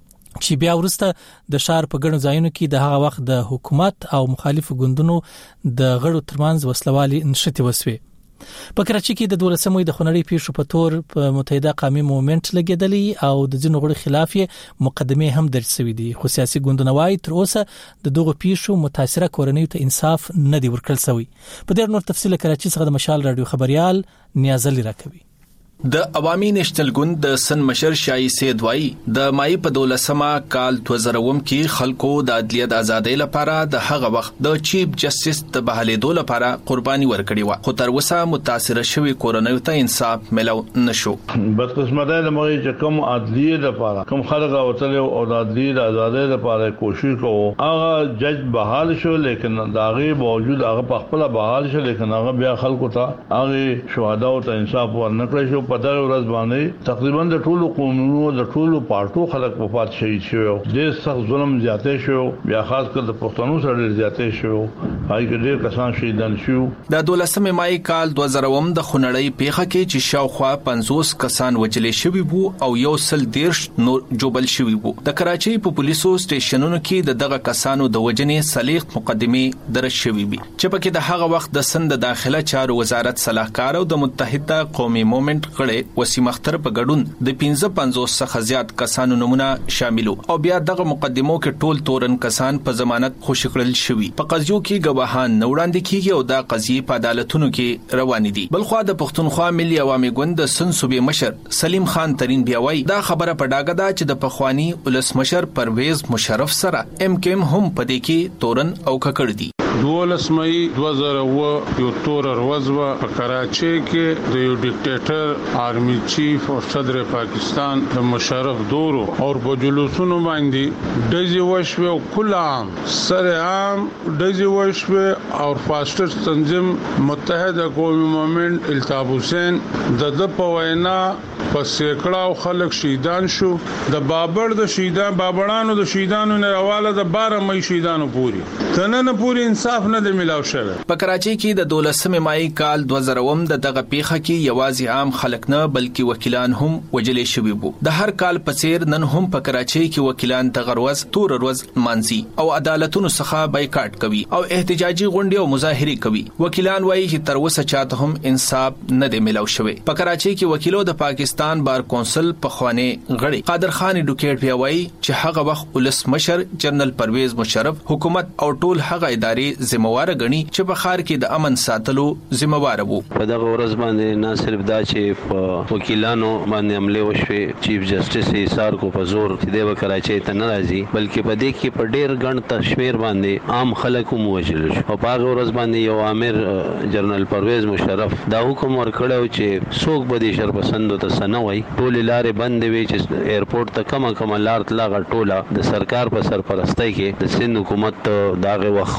چې بیا ورسته د شهر په ګڼو ځایونو کې د هغه وخت د حکومت او مخالفو ګوندونو د غړو ترمنځ وسلوالي نشټي وسوي. په کراچي کې د دولسمې د خونړی پیښو په تور په متحده قومي موومېنټ لګیدلی او د ځینو غړو خلاف یې مقدمه هم درج شوې دي، خو سیاسي ګوندونه وايي تر اوسه د دغه پیښو متاثره کورنۍ ته انصاف نه دی ورکړل شوی. په ډېر نور تفصیل کراچي څخه د مشال رادیو خبريال نیازلی راکوي. د عوامي نېشنل ګوند د سن مشر شای سید وای د مای په دولسمه کال دوه زره اووم کې خلکو د عدلیت ازادۍ لپاره د هغه وخت د چیف جسټس د بهالېدو لپاره قرباني ورکړې و، خو تر اوسه متاثره شوی کورنۍ ته انصاف ملو نشو. بدقسمتۍ د مغي چې کوم عدلیت لپاره کوم خلک راوتل او د عدلیت ازادۍ لپاره کوشش کوو هغه جج بحال شو، لیکن داغه باوجود هغه په خپل بحال شو، لیکن هغه بیا خلکو ته هغه شهدا او ته انصاف ورنکړي شو. په دغه ورځ باندې تقریبا د ټولو قومونو د ټولو پارټو خلک وفات شهید شوی، ډېر سخت ظلم زیاتې شو، بیا خاص کر د پښتنو سره ډېر زیاتې شو، هاي کې ډېر کسان شهیدان شو. د دولسمې مای کال دوه زره اووم د خونړی پیښه کې چې شاوخوا پنځوس کسان وژل شوي وو او یو سل دیرش نور جوبل شوي وو. د کراچۍ په پولیسو سټیشنونو کې د دغه کسانو د وژنې صلیخ مقدمه درج شوي وي چې پکې د هغه وخت د سند داخله چارو وزارت صلاحکار او د متحده قومي موومېنټ وسیم اختر په ګډون د پنځه پنځوس څخه زیات کسانو نمونه شاملو او بیا دغه مقدمو کې ټول تورن کسان په ضمانت خوشی کړل شوی. په قضیو کې گواهان نوړاندې کیږي او دا قضیې په عدالتونو کې روان دي. بلخوا د پښتونخوا ملي عوامي ګوند د سن صوبې مشر سلیم خان ترين بیا وایي دا خبره په ډاګه ده چې د پخوانی ولس مشر پرویز مشرف سره ام کیم هم په دې کې تورن او ککړ دي. دولس مئی دوه زره اووه یو تور ورځ و په کراچۍ کې د یو ډیکټیټر آرمی چیف او صدر پاکستان د مشرف دورو او په جلوسونو باندې دزي وشو او کلام سره عام دزي وشو او فاستر تنظیم متحده قومي موومېنټ التاف حسین د د په وینا په سیکړه خلک شهیدان شو. د بابر د شهیدان بابړانو د شهیدانو نه حواله د بارہ مئی شهیدانو پوری تنه پوری انصاف نه دی ملاو شوی. په کراچۍ کې د دولسمې مای کال دوه زره اووم د دغه پیښه کې یوازې عام خلک نه بلکې وکیلان هم وژل شوي وو. د هر کال په څیر نن هم په کراچۍ کې وکیلان د غروز تور روز مانځي او عدالتونو څخه بایکاټ کوي او احتجاجي غونډې او مظاهرې کوي. وکیلان وایي چې تر اوسه چاته هم انصاف نه دی ملاو شوی. په کراچۍ کې وکیلو د پاکستان بار کونسل په خوانه غړي قادر خان ډوکیټ بیا وایي چې هغه وخت ولس مشر جنرال پرویز مشرف حکومت او ټول هغه ادارې ذمہوار غني چې په خار کې د امن ساتلو ذمہوار وو. په دغه ورځ باندې نه صرف دا چې په وکیلانو باندې عمله وشوه چیف جسټس ایثار کو په زور چې د کراچۍ ته ناراضي بلکې په دې کې په ډېر غن تشمیر باندې عام خلک هم وژل شو. او په هغه ورځ باندې یو امیر جنرال پرویز مشرف دا حکم ورکړو چې څوک به د شرپسندو ته سنوي ټول لارې بند وي چې ایرپورټ ته کم کم لار تلاغه ټوله د سرکار په سرپرستۍ کې د سند حکومت داغه وخت وزیر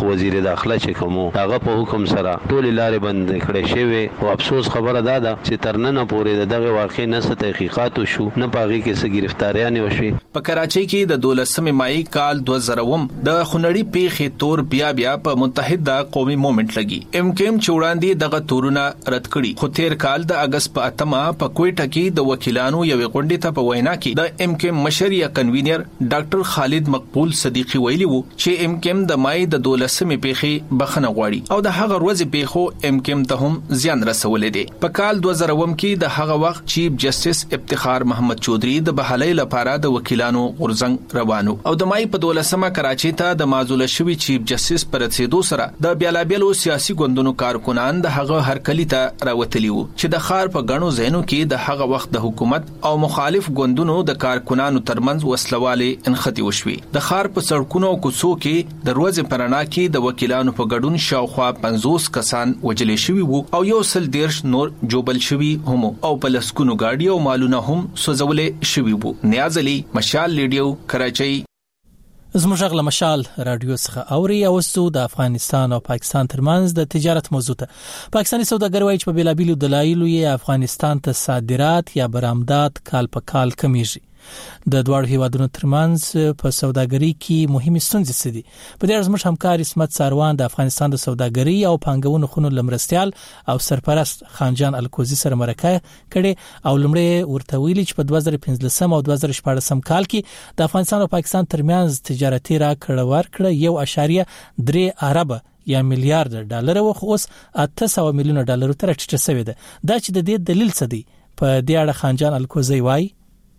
داخله چې کوم هغه په حکم سره ټول لارې بند کړې شوی او افسوس خبره ده چې ترننه پورې دغه واقع نه ست تحقیقات شو نه پاغي کې څه گرفتاریان وشي. په کراچۍ کې د دولسمې مای کال دوه زره اووم د خونړی پیښې تور بیا بیا په متحده قومي موومېنټ لګي ام کیم چوڑاندې دغه تورونه رد کړي. خو تیر کال د اگست په اتمه په کوټه کې د وکیلانو یوې غونډې ته په وینا کې د ام کیم مشر یا کنوینر ډاکټر خالد مقبول صدیقی ویلي وو چې ام کیم د مای د دولسمې پیښې بخنه غواړي او د هغه ورځې پیښو ام کیم ته هم زیان رسولې دي. په کال دوه زره اووم کې د هغه وخت چیف جسټس افتخار محمد چودھری د بحالۍ لپاره د وکیلانو غورځنګ روانو او د مای په دولسمه کراچۍ ته د معزول شوی چیف جسټس پر رسیدو سره د بیلابیلو سیاسي ګوندونو کارکونان د هغه هرکلی ته راوتلی وو چې د خار په غنو ذهنو کې د هغه وخت د حکومت او مخالف ګوندونو د کارکونانو ترمنځ وسلواله انختی وشوي. د خار په سړکونو او کوڅو کې د ورځې پرانا کې د وکیلانو په ګډون شاوخوا پنځوس کسان وجلې شوي وو او یو سل دیرش نور جوبل شوي هم او په لسکونو گاډي او مالونه هم سوځولې شوي وو. نیاز علي، مشال ریډیو، کراچۍ. زموږ غږ له مشال رادیو څخه اوري او څو د افغانستان او پاکستان ترمنځ د تجارت موضوع ته. پاکستاني سوداګر وایي چې په بیلابیلو دلایلو یې افغانستان ته صادرات یا برآمدات کال په کال کمیږي. د دوه هیوادونو ترمنځ په سوداګرۍ کې مهمه ستونزې څه دي؟ په دې اړه زموږ همکار اسمت ساروان د افغانستان د سوداګرۍ او پانګونې خونو لمرستيال او سرپرست خانجان الکوزي سره مرکه کړي او لمړی ورته ویلي چې په دوه زره پنځلسم او دوه زره شپاړسم کال کې د افغانستان او پاکستان ترمنځ تجارتي راکړه ورکړه یو اشاریه درې ارب یا میلیارډ ډالر او اوس اته سوه میلیون ډالر تر ټیټه شوې ده. دا چې د دې دلیل څه دی؟ په دې اړه خانجان الکوزي وایي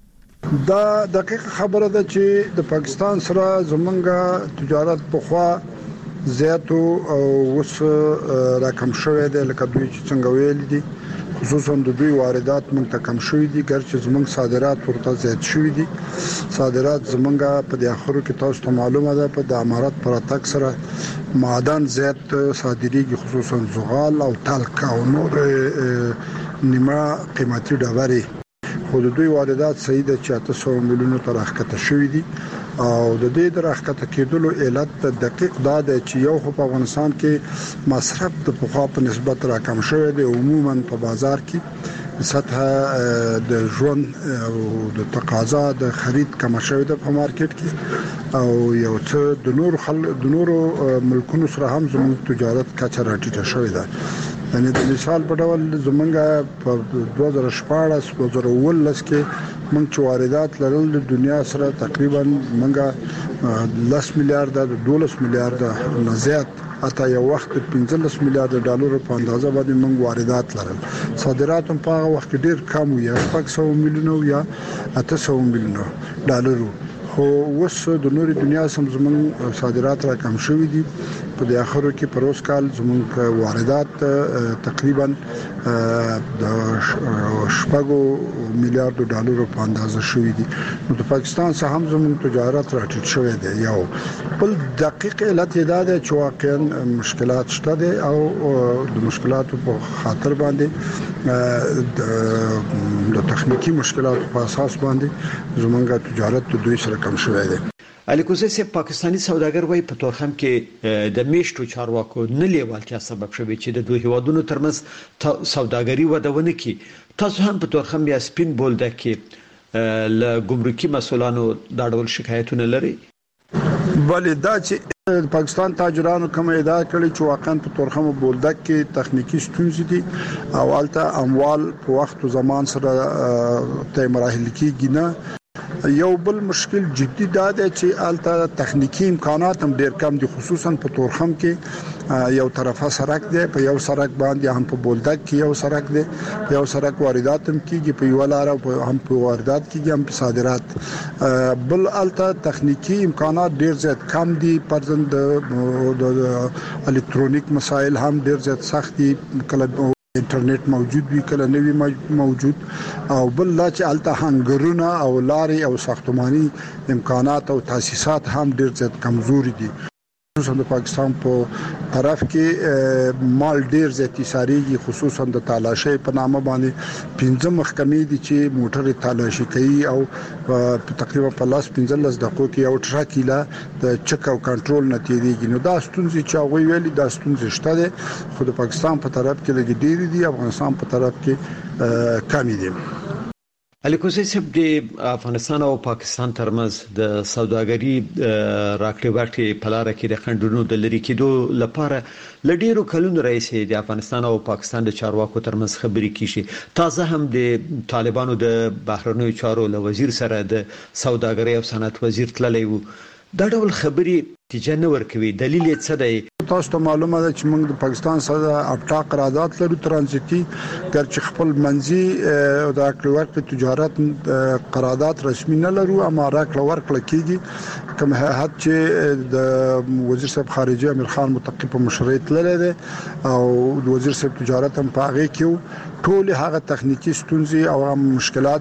دا دقیق خبره ده چې د پاکستان سره زمونږه تجارت په خوا زیاتو او وس راکم شوې ده لکه دوی چې څنګه ویل دي خصوصا د دوی واردات مونږ ته کم شوې دي ګرچې زمونږ صادرات ورته زیات شوې دي. صادرات زمونږه په د اخرو کې تاسو ته معلومه ده په د امارات پر اتاک سره معدن زیات صادریږي خصوصا زغال او تلک او نور نیمه قیمتي ډبرې خو د دوی واردات صحیح ده چې اته سوه میلیون تر راکته شوې دي او د دې د راکته کېدلو علت دقیق دا ده چې یو خو په افغانستان کې مصرف د پخوا په نسبت راکم شوی دی عموما په بازار کې سطح د ژوند او د تقاضا د خرید کم شوی ده په مارکیټ کې او یو څه د نور خل د نور ملکونو سره هم زموږ تجارت کچه راټیټه شوې ده. یعنی د مثال په ډول زمونږه په دوه زره شپاړس دوه زره اوولس کې موږ چې واردات لرل د دنیا سره تقریبا موږ لس میلیارډ د دولس میلیارډ نه زیات اته یو وخت پنځلس میلیارډ ډالر په اندازه باندې موږ واردات لرل. صادرات هم په هغه وخت ډیر کم وو یا شپږ سوه میلیون یا اته سوه میلیون ډالر خو اوس د نوري دنیا سم زمون صادرات را کم شوي دي. په د اخرو کې پر اوس کال زمون واردات تقریبا د شپږو میلیارډ ډالر په اندازه شوي دي. نو د پاکستان سره هم زمون تجارت راټیټ شوی دی. یو بل دقیق علت دا ده چې واقعا مشکلات شته دي او د مشکلاتو په خاطر باندې د تخنیکی مشکلاتو په اساس باندې زمونږه تجارت د دوی سره کم شوی دی. الیکوزي سه پاکستانی سوداګر وای په تورخم کې د میشتو چارواکو نه لیوالتیا سبب شوی چې د دوه هیوادونو ترمنځ سوداګري ودونه کی. تاسو هم په تورخم بیا سپین بولده کې ل ګمرکي مسولانو دا ډول شکایتونه لري؟ بلې دا چې پاکستان تاجرانو کوم ادعا کړې چې واقعا په تورخم بولده کې تخنیکی ستونزې دي او البته اموال په وخت او زمان سره ته مراحل کې نه. یو بل مشکل جدي دا دی چې البته تخنیکی امکانات هم ډیر کم دي خصوصا په تورخم کې یو طرفه سرک دی په یو سرک باندې هم په بولدک کې یو سرک دی یو سرک واردات هم کیږي په یو لار هم په واردات کیږي هم په صادرات بل البته تخنیکی امکانات ډیر زیات کم دي پرځند د الکترونیک مسایل هم ډیر زیات سخت دي کله انټرنیټ موجود وی کله نوی موجود او بل لا چې الته هنګرونه او لارې او ساختماني امکانات او تاسیسات هم ډیر زیات کمزوري دي. خصوصا د پاکستان په طرف کې مال ډیر زیاتی ساریږي، خصوصا د تالاشۍ په نامه باندې پنځه محکمې دي چې موټر تالاشي کوي او تقریبا په لاس پنځلس دقیقو کې یو ټرک له د چک او کنټرول نه تیریږي. نو دا ستونزې چې هغه ویلي دا ستونزې شته ده، خو د پاکستان په طرف کې لګي ډیر دي، افغانستان په طرف کې کمی دي. الیکوزي سب د افغانستان او پاکستان ترمنځ د سوداګري راکړې ورکړې په لار کې د خنډونو د لری کېدو لپاره لډیرو کلونو راځي د افغانستان او پاکستان د چارواکو ترمنځ خبرې کیږي. تازه هم د طالبانو د بهرنیو چارو له وزیر سره د سوداګري او صنعت وزیر تللی وو. دا ډول خبرې نتیجه نه ورکوي. دلیل یې څه دی؟ تاسو ته معلومه ده چې موږ د پاکستان سره اپټا قرارداد لرو ترانزیتي، ګرچې خپل منځي د راکړې ورکړې تجارت قرارداد رسمي نه لرو، اما راکړه ورکړه کیږي. کوم هیئت چې د وزیر صاحب خارجه امیر خان متقی په مشرعیت تللی دی او د وزیر صاحب تجارت هم په هغه کې ټول هغه تخنیکی ستونزې او هم مشکلات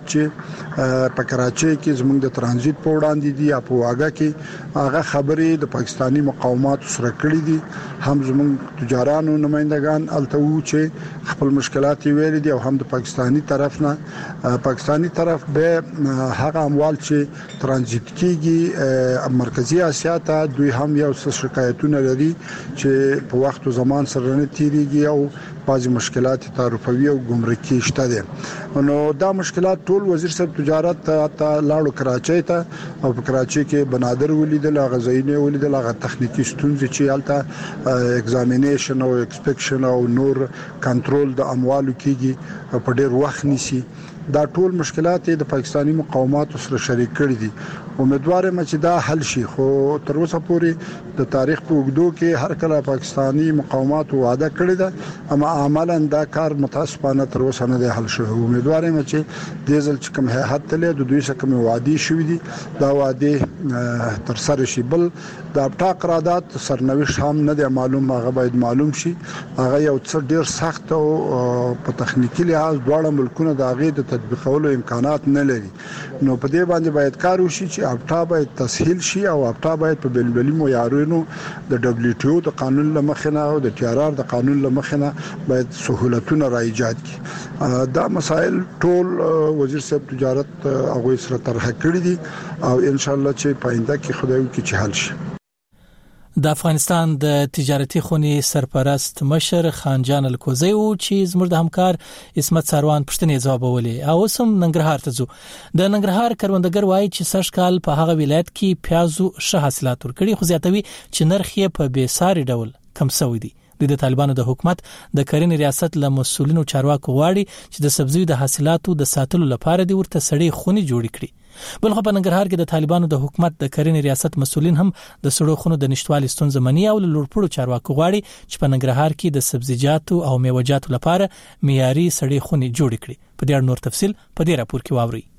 چې په کراچۍ کې زموږ د ترانزیت په وړاندې دي یا په واګه کې هغه خبرې د پاکستانی مقاومت سره کړې دي. هم زموږ تجارانو نمائندگان التو چې خپل مشکلات ویل دي او هم د پاکستانی طرف نه پاکستانی طرف به هغه اموال چې ترانزیت کیږي مرکزی اسیا ته دوی هم یو څه شکایتونه لري چې په وخت او زمان سره نه تیریږي او بعضی مشکلات تعرفوي او ګمرکي شته دي. نو دا مشکلات ټول وزیر صاحب تجارت ته لاړو کراچۍ ته او په کراچۍ کې بنادر ولیدل، غزاینه ولیدل، هغه تخنیکی ستونزې چې حالته ایگزامینیشن او ایکسپیکشن او نور کنټرول د اموالو کېږي په ډېر وخت نیسي. دا ټول مشکلات د پاکستانی مقاومت سره شریک کړي دي. امیدوار یم چې دا حل شي، خو تر اوسه پورې د تاریخ په اوږدو کې هر کله پاکستانی مقاومت وعده کړی ده، اما عملاً دا کار متاسفانه تر اوسه نه دی حل شوی. امیدوار یم چې د ځل چې کوم هیئت تل د دوی سره کوم وعده شوې دي دا وعده تر سره شي. بل د اپټا قرارداد سرنوشت هم نه دی معلوم، هغه باید معلوم شي. هغه یو څه ډیر سخت او په تخنیکی لحاظ دواړه ملکونه د هغه د تطبیقولو امکانات نه لري. نو په دې باندې باید کار وشي چې اپټا باید تسهیل شي او اپټا باید په بلبلي معیارونو د دبليو ټي او د قانون لمخنه او د ټي ار ار د قانون لمخنه باید سہولتونه را ایجاد کړي. دا مسائل ټول وزیر صاحب تجارت هغه سره طرح کړی دي او ان شاء الله چې پاینده کې خدای وکړي چې حل شي. د افغانستان د تجارتي خونې سرپرست مشر خانجان الکوزی او چې زموږ د همکار اسمت ساروان پښتنې ځوابولې او سم ننګرهار ته ځو. د ننګرهار کروندګر وایي چې سږ کال په هغه ولایت کې پیازو ښه حاصلات ورکړي، خو زیاتوي چې نرخ یې په بیساري ډول کم شوی دی. د طالبانو د حکومت د کرنې ریاست له مسؤلینو چارواکو غواړي چې د سبزیو د حاصلاتو د ساتلو لپاره د ورته سړې خونې جوړ کړي. بلخو په ننګرهار کې د طالبانو د حکومت د کرنې ریاست مسؤلین هم د سړو خونو د نشټوالي ستونزې مني او لوړپوړو چارواکو غواړي چې په ننګرهار کې د سبزیجاتو او میوه‌جاتو لپاره معیاري سړې خونې جوړ کړي. په دې اړه نور تفصیل په دې راپور کې واوري.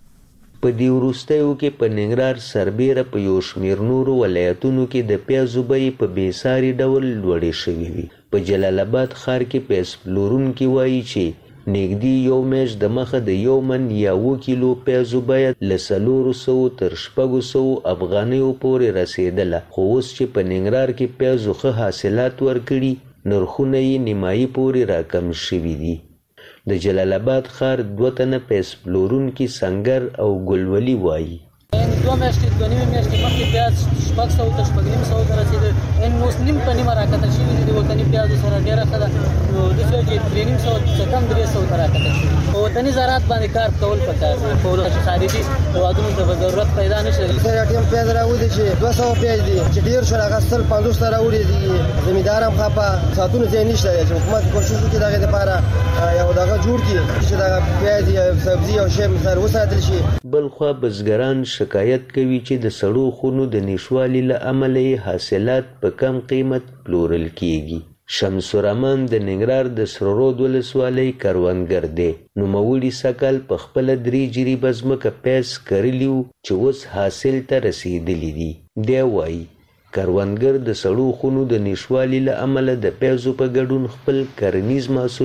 په دې وروستیو کې په ننګرهار سربېره په یو شمېر نورو ولایتونو کې د پیازو بیې په بېساري ډول لوړې شوې وي. په جلال آباد ښار کې پیاز پلورونکي وایي چې نږدې یو میاشت د مخه د یو من یا اوه کیلو پیازو باید له څلورو سوو تر شپږو سوو افغانیو پورې رسېدله، خو اوس چې په ننګرهار کې پیازو ښه حاصلات ورکړي نرخونه یې نیمایي پورې راکم شوي دي. د جلال آباد ښار دوه تنه پیاز پلورونکي سنگر او ګلولي وایي دوه میاشتې دوه نیمې میاشتې مخکې پیاز شپږ سوو تر شپږ نیم سوو ته رسېده، ان اوس نیم په نیمه راکتل شوي دي. د وطني پیازو سره ډېره ښه ده، نو داسې وایي چې درې نیم سوو څه کم درې سوو ته راکتل شوي. په وطني زراعت باندې کار کول پکار دی، په خارجي هېوادونو ته به ضرورت پیدا نه شي. سره ټیم پیاز راوړي چې دوه سوه پیاز دي چې ډېر شول، هغه سل پنځوس ته راوړي دي. زمیندار هم خفه، ساعتونه ځای نشته چې حکومت کوشش وکړي د هغې دپاره یو دغه جوړ کړي چې دغه پیاز یا سبزي او شی مثال وساتل شي. بلخوا بزګران شکایت کوي چې د سړو خونو د نشوالي له امله یې حاصلات په کم قیمت پلورل کیږي. شمس الرحمن د ننګرهار د سره رود ولسوالۍ کروندګر دی. نوموړي سږکال په خپله درې جریبه ځمکه پیاز کرلي وو چې اوس حاصل ته رسېدلي دي. دی وایي کروندګر د سړو خونو د نشوالي له امله د پیازو په ګډون خپل کرنیز محصولات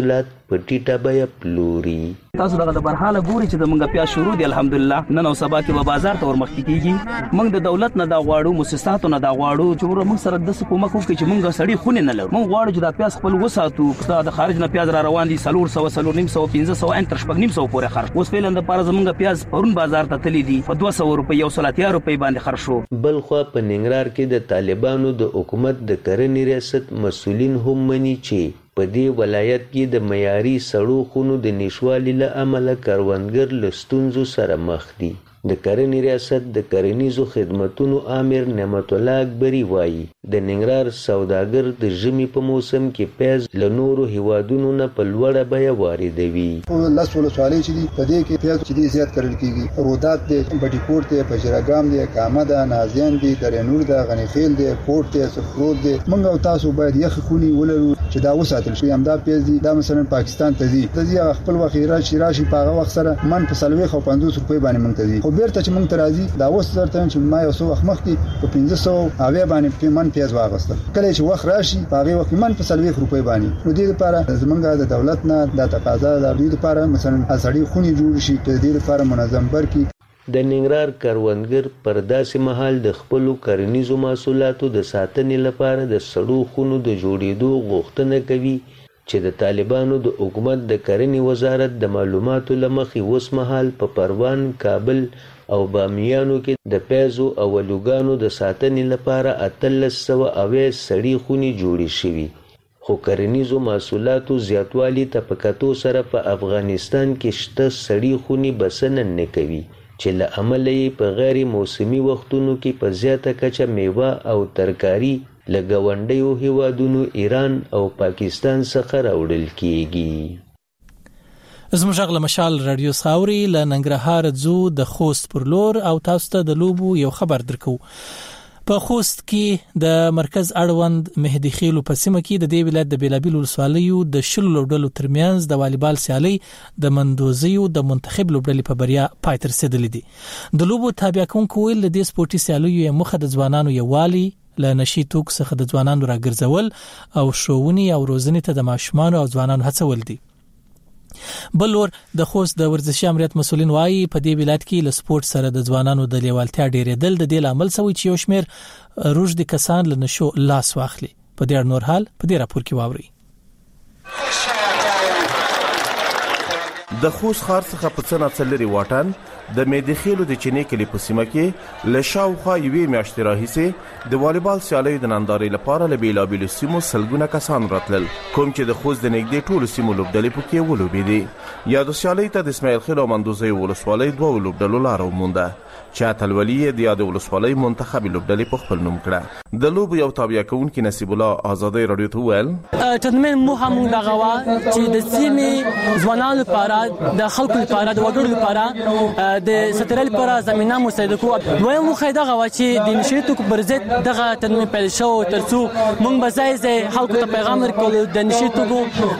په ټیټه بیه پلوري. تاسو دغه د برحاله ګوري چې د منګه پیاز شروع دی الحمدلله نن او سبا کې به بازار ته ورمخکې کیږي. موږ د دولت نه دا غواړو مؤسساتو نه دا غواړو چې ور موږ سره د کومک وکړي چې موږ سړی خونه نه لرو. موږ غواړو چې دا پیاز خپل وساتو. د خارج نه پیاز را روان دي سلور سو سلور نیم سو پنځه سو ان تر شپږ نیم سو پورې خرڅ. اوس فعلا د پاره زمونږ پیاز پرون بازار ته تللی دي په دوه سوه روپۍ یو سل اتیا روپۍ باندې خرڅ شو. بل خو په ننګرهار کې د طالبانو د حکومت د کرنې ریاست مسؤلین هم مني چې په دې ولایت کې د معیاري سړو خونو د نشوالي له امله کروندګر له ستونزو سره مخ دي. د کرنې ریاست د کرنیزو خدماتونو امیر نعمت الله اکبري وایي د ننګرهار سوداګر د ژمي په موسم کې پیاز له نورو هیوادونو نه په لوړه بیه واردوي. لاس ولسوالۍ چې دي په دې کې پیاز چې دي زیات کرل کېږي. رودات دی، بټي کوټ دی، پجراګام دی، کامه ده، نازیان دی، درنور ده، غنیخیل دی، کوټ دی، سفرود دی. موږ او تاسو باید یخ خوني ولرو چې دا وساتل شي. همدا پیاز دي دا مثلا پاکستان ته دي د دې خپل وخت راشي راشي په هغه وخت سره من په سلوي خو پنځوس روپۍ باندې مونږ ته دي. خو بیرته چې مونږ ته راځي دا اوس درته چې ما یو څو وخت مخکې په پنځه سوه اویا باندې په من پیاز واغسته. کله چې وخت راشي په هغه وخت من په سلوي روپۍ باندې. نو دې لپاره زمونږ د دولت نه د تقاضا د دې لپاره مثلا اسړي خوني جوړ شي د دې لپاره منظم برکي. د ننګرهار کروندګر پر داسې مهال د خپلو کرنیزو محصولاتو د ساتنې لپاره د سړو خونو د جوړېدو غوښتنه کوي چې د طالبانو د حکومت د کرنې وزارت د معلوماتو له مخې اوس مهال په پروان، کابل او بامیانو کې د پیازو او الوګانو د ساتنې لپاره اتلس سوه اویا سړې خونې جوړې شوي. خو کرنیزو محصولاتو زیاتوالي ته په کتو سره په افغانستان کې شته سړې خونې بسنه نه کوي چې له امله یې په غیر موسمي وختونو کې په زیاته کچه میوه او ترکاري له ګاونډیو هیوادونو ایران او پاکستان څخه راوړل کیږي. زموږ غل مشال رادیو ساوري له ننګرهار ځو د خوست پر لور او تاسو ته د لوبو یو خبر درکو. په خوست کې د مرکز اړوند مهدی خیلو په سیمه کې د دې ولایت د بیلابیل ولسوالیو د شلو لوبډلو ترمنځ د والیبال سیالي د مندوزیو د منتخب لوبډلې په بریا پای ته رسیدلې دي. د لوبو تابع کوونکو ویل د دې سپورتي سیالیو مخه د ځوانانو یووالي له نشي توک څخه د ځوانانو راګرځول او شوونی او روزنې ته د ماشومان او ځوانانو هڅول دي. بلور د خوست د ورزشي امریت مسولین وایي په دې ولایت کې له سپورت سره د ځوانانو د لیوالتیا ډېرېدل د دې عمل سوي چې یو شمېر روزدي کسان له نشو لاس واخلي. په دې نور حال په دې راپور کې واوري. د خوست ښار څخه په څه نه څلري واټن د میدخیلو د چینې کلی په سیمه کې له شاوخوا یوې میاشتې راهیسې د والیبال سیالیو د نندارې لپاره له بیلابیلو سیمو سلګونه کسان راتلل، کوم چې د خوست د نږدې ټولو سیمو لوبډلې پکې ولوبېدې. یادو سیالیو ته د اسماعیل خیل او مندوزیو ولسوالۍ دوه لوبډلو لاره ومونده چې اتلولي یې د یادو ولسوالۍ منتخبي لوبډلې په خپل نوم کړه. د لوبو یو تابع کوونکی نصیب الله آزادۍ رادیو ته وویل ټورنمنټ موخه موږ دغه وه چې د سیمې ځوانانو لپاره د خلکو لپاره د وګړو لپاره د سترل لپاره زمينه مساعده کوو. دویم موخه دغه وه چې د نشي توکو پر ضد دغه ټورنمنټ پیل شو ترڅو موږ به ځای ځای خلکو ته پیغام ورکړو د نشي توکو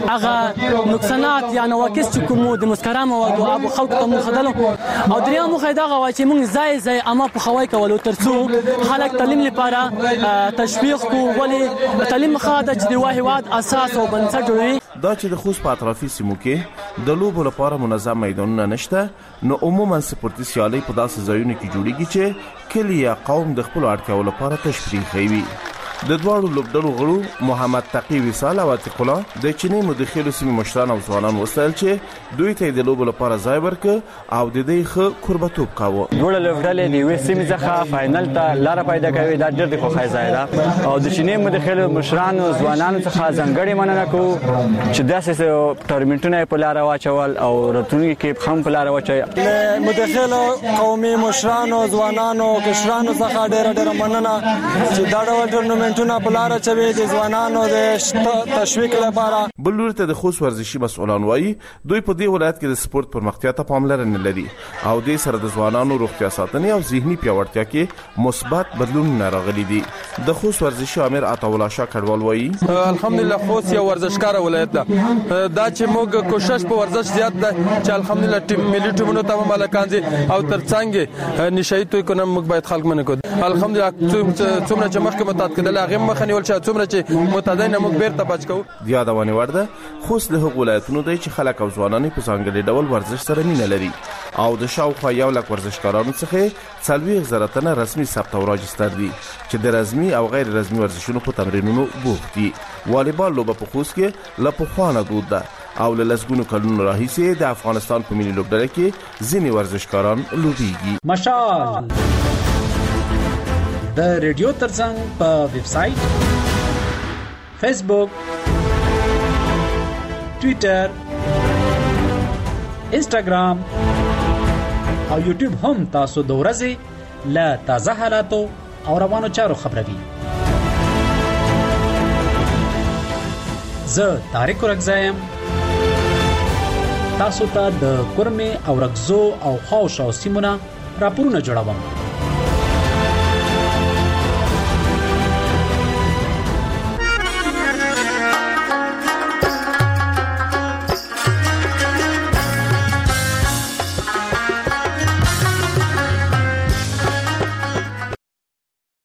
هغه نقصانات یا نواقص چې کوم د مسکره موادو او خلکو ته مخدلو. او دریم موخه دغه وه چې موږ ځای ځای اما په خوای کولو ترڅو خلک تعلیم لپاره تشویق کو ولې تعلیم خاطر چې د واحد اساس او بنسټ جوړوي. دا چې د خوست په اطرافي سیمو کې د لوبو لپاره منظم میدانونه نشته، نو عموما سپورتي سیالۍ په داسې ځایونو کې جوړیږي چې کلی یا قوم د خپلو اړتیاو لپاره تشریح کوي. د دواړو لوبډلو غړو محمد تقی وصال او عتیق الله د چینې مدخیلو سیمې مشران او ځوانان وستایل چې دوی ته د لوبو لپاره ځای ورکړ او د دې ښه کوربتوب کاوه. دواړه لوبډلې د یوې سیمې څخه فاینل ته لاره پیدا کوي، دا ډېر د خوښۍ ځای ده. او د چینې مدخیلو مشران او ځوانانو څخه ځانګړې مننه کوو چې داسې ټورنمنټونه په لاره واچول او راتلونکي کې هم په لاره واچوي. د مدخیلو قومي مشرانو ځوانانو کشرانو څخه ډېره ډېره مننه چې دا ډول ټورنمنټ ټورنمنټونه په لاره چوي د ځوانانو د تشویق لپاره. بل لور ته د خوست ورزشي مسؤلان وایي دوی په دې ولایت کې د سپورت پرمختیا ته پاملرنه لري او د سره د ځوانانو روغتیا ساتنې او ذهني پیاوړتیا کې مثبت بدلونونه راغلي دي. د خوست ورزشي امیر عطا الله شاه کډوال وایي الحمدلله خوست یو ورزشکار ولایت ده، دا چې موږ کوشش په ورزش زیات ده چې الحمدلله ټیم ملي ټیمونو ته مالکان دي او ترڅنګ نشایي توي کنه موږ باید خلک منه کو. الحمدلله څومره چې مخکې متات کېدل هغه مخه نیول چې څومره چې متدین موږ بیرته بچ کوو. یادونه وړ ده خوست له هغو ولایتونو دی چې خلک او ځوانان په ځانګړي ډول ورزش سره مینه لري او د شاوخوا یو لک ورزشکارانو څخه څلوېښت زره تنه رسمي ثبت او راجستر دي چې د رسمي او غیر رسمي ورزشونو په تمرینونو بوخت دي. والیبال لوبه په خوست کې له پخوانه دود ده او له لسګونو کلونو راهیسې د افغانستان په ملي لوبډله کې ځینې ورزشکاران لوبېږي. مشال د ریډیو ترڅنګ په ویب سټ، فیسبوک، ټوئیټر، انسټاګرام او یوټیوب هم تاسو د ورځې له تازه حالاتو او روانو چارو خبروي. زه طارق ورکزایم تاسو ته د کورمه او رغزو او خاوشاو سیمونه راپورونه جوړوم.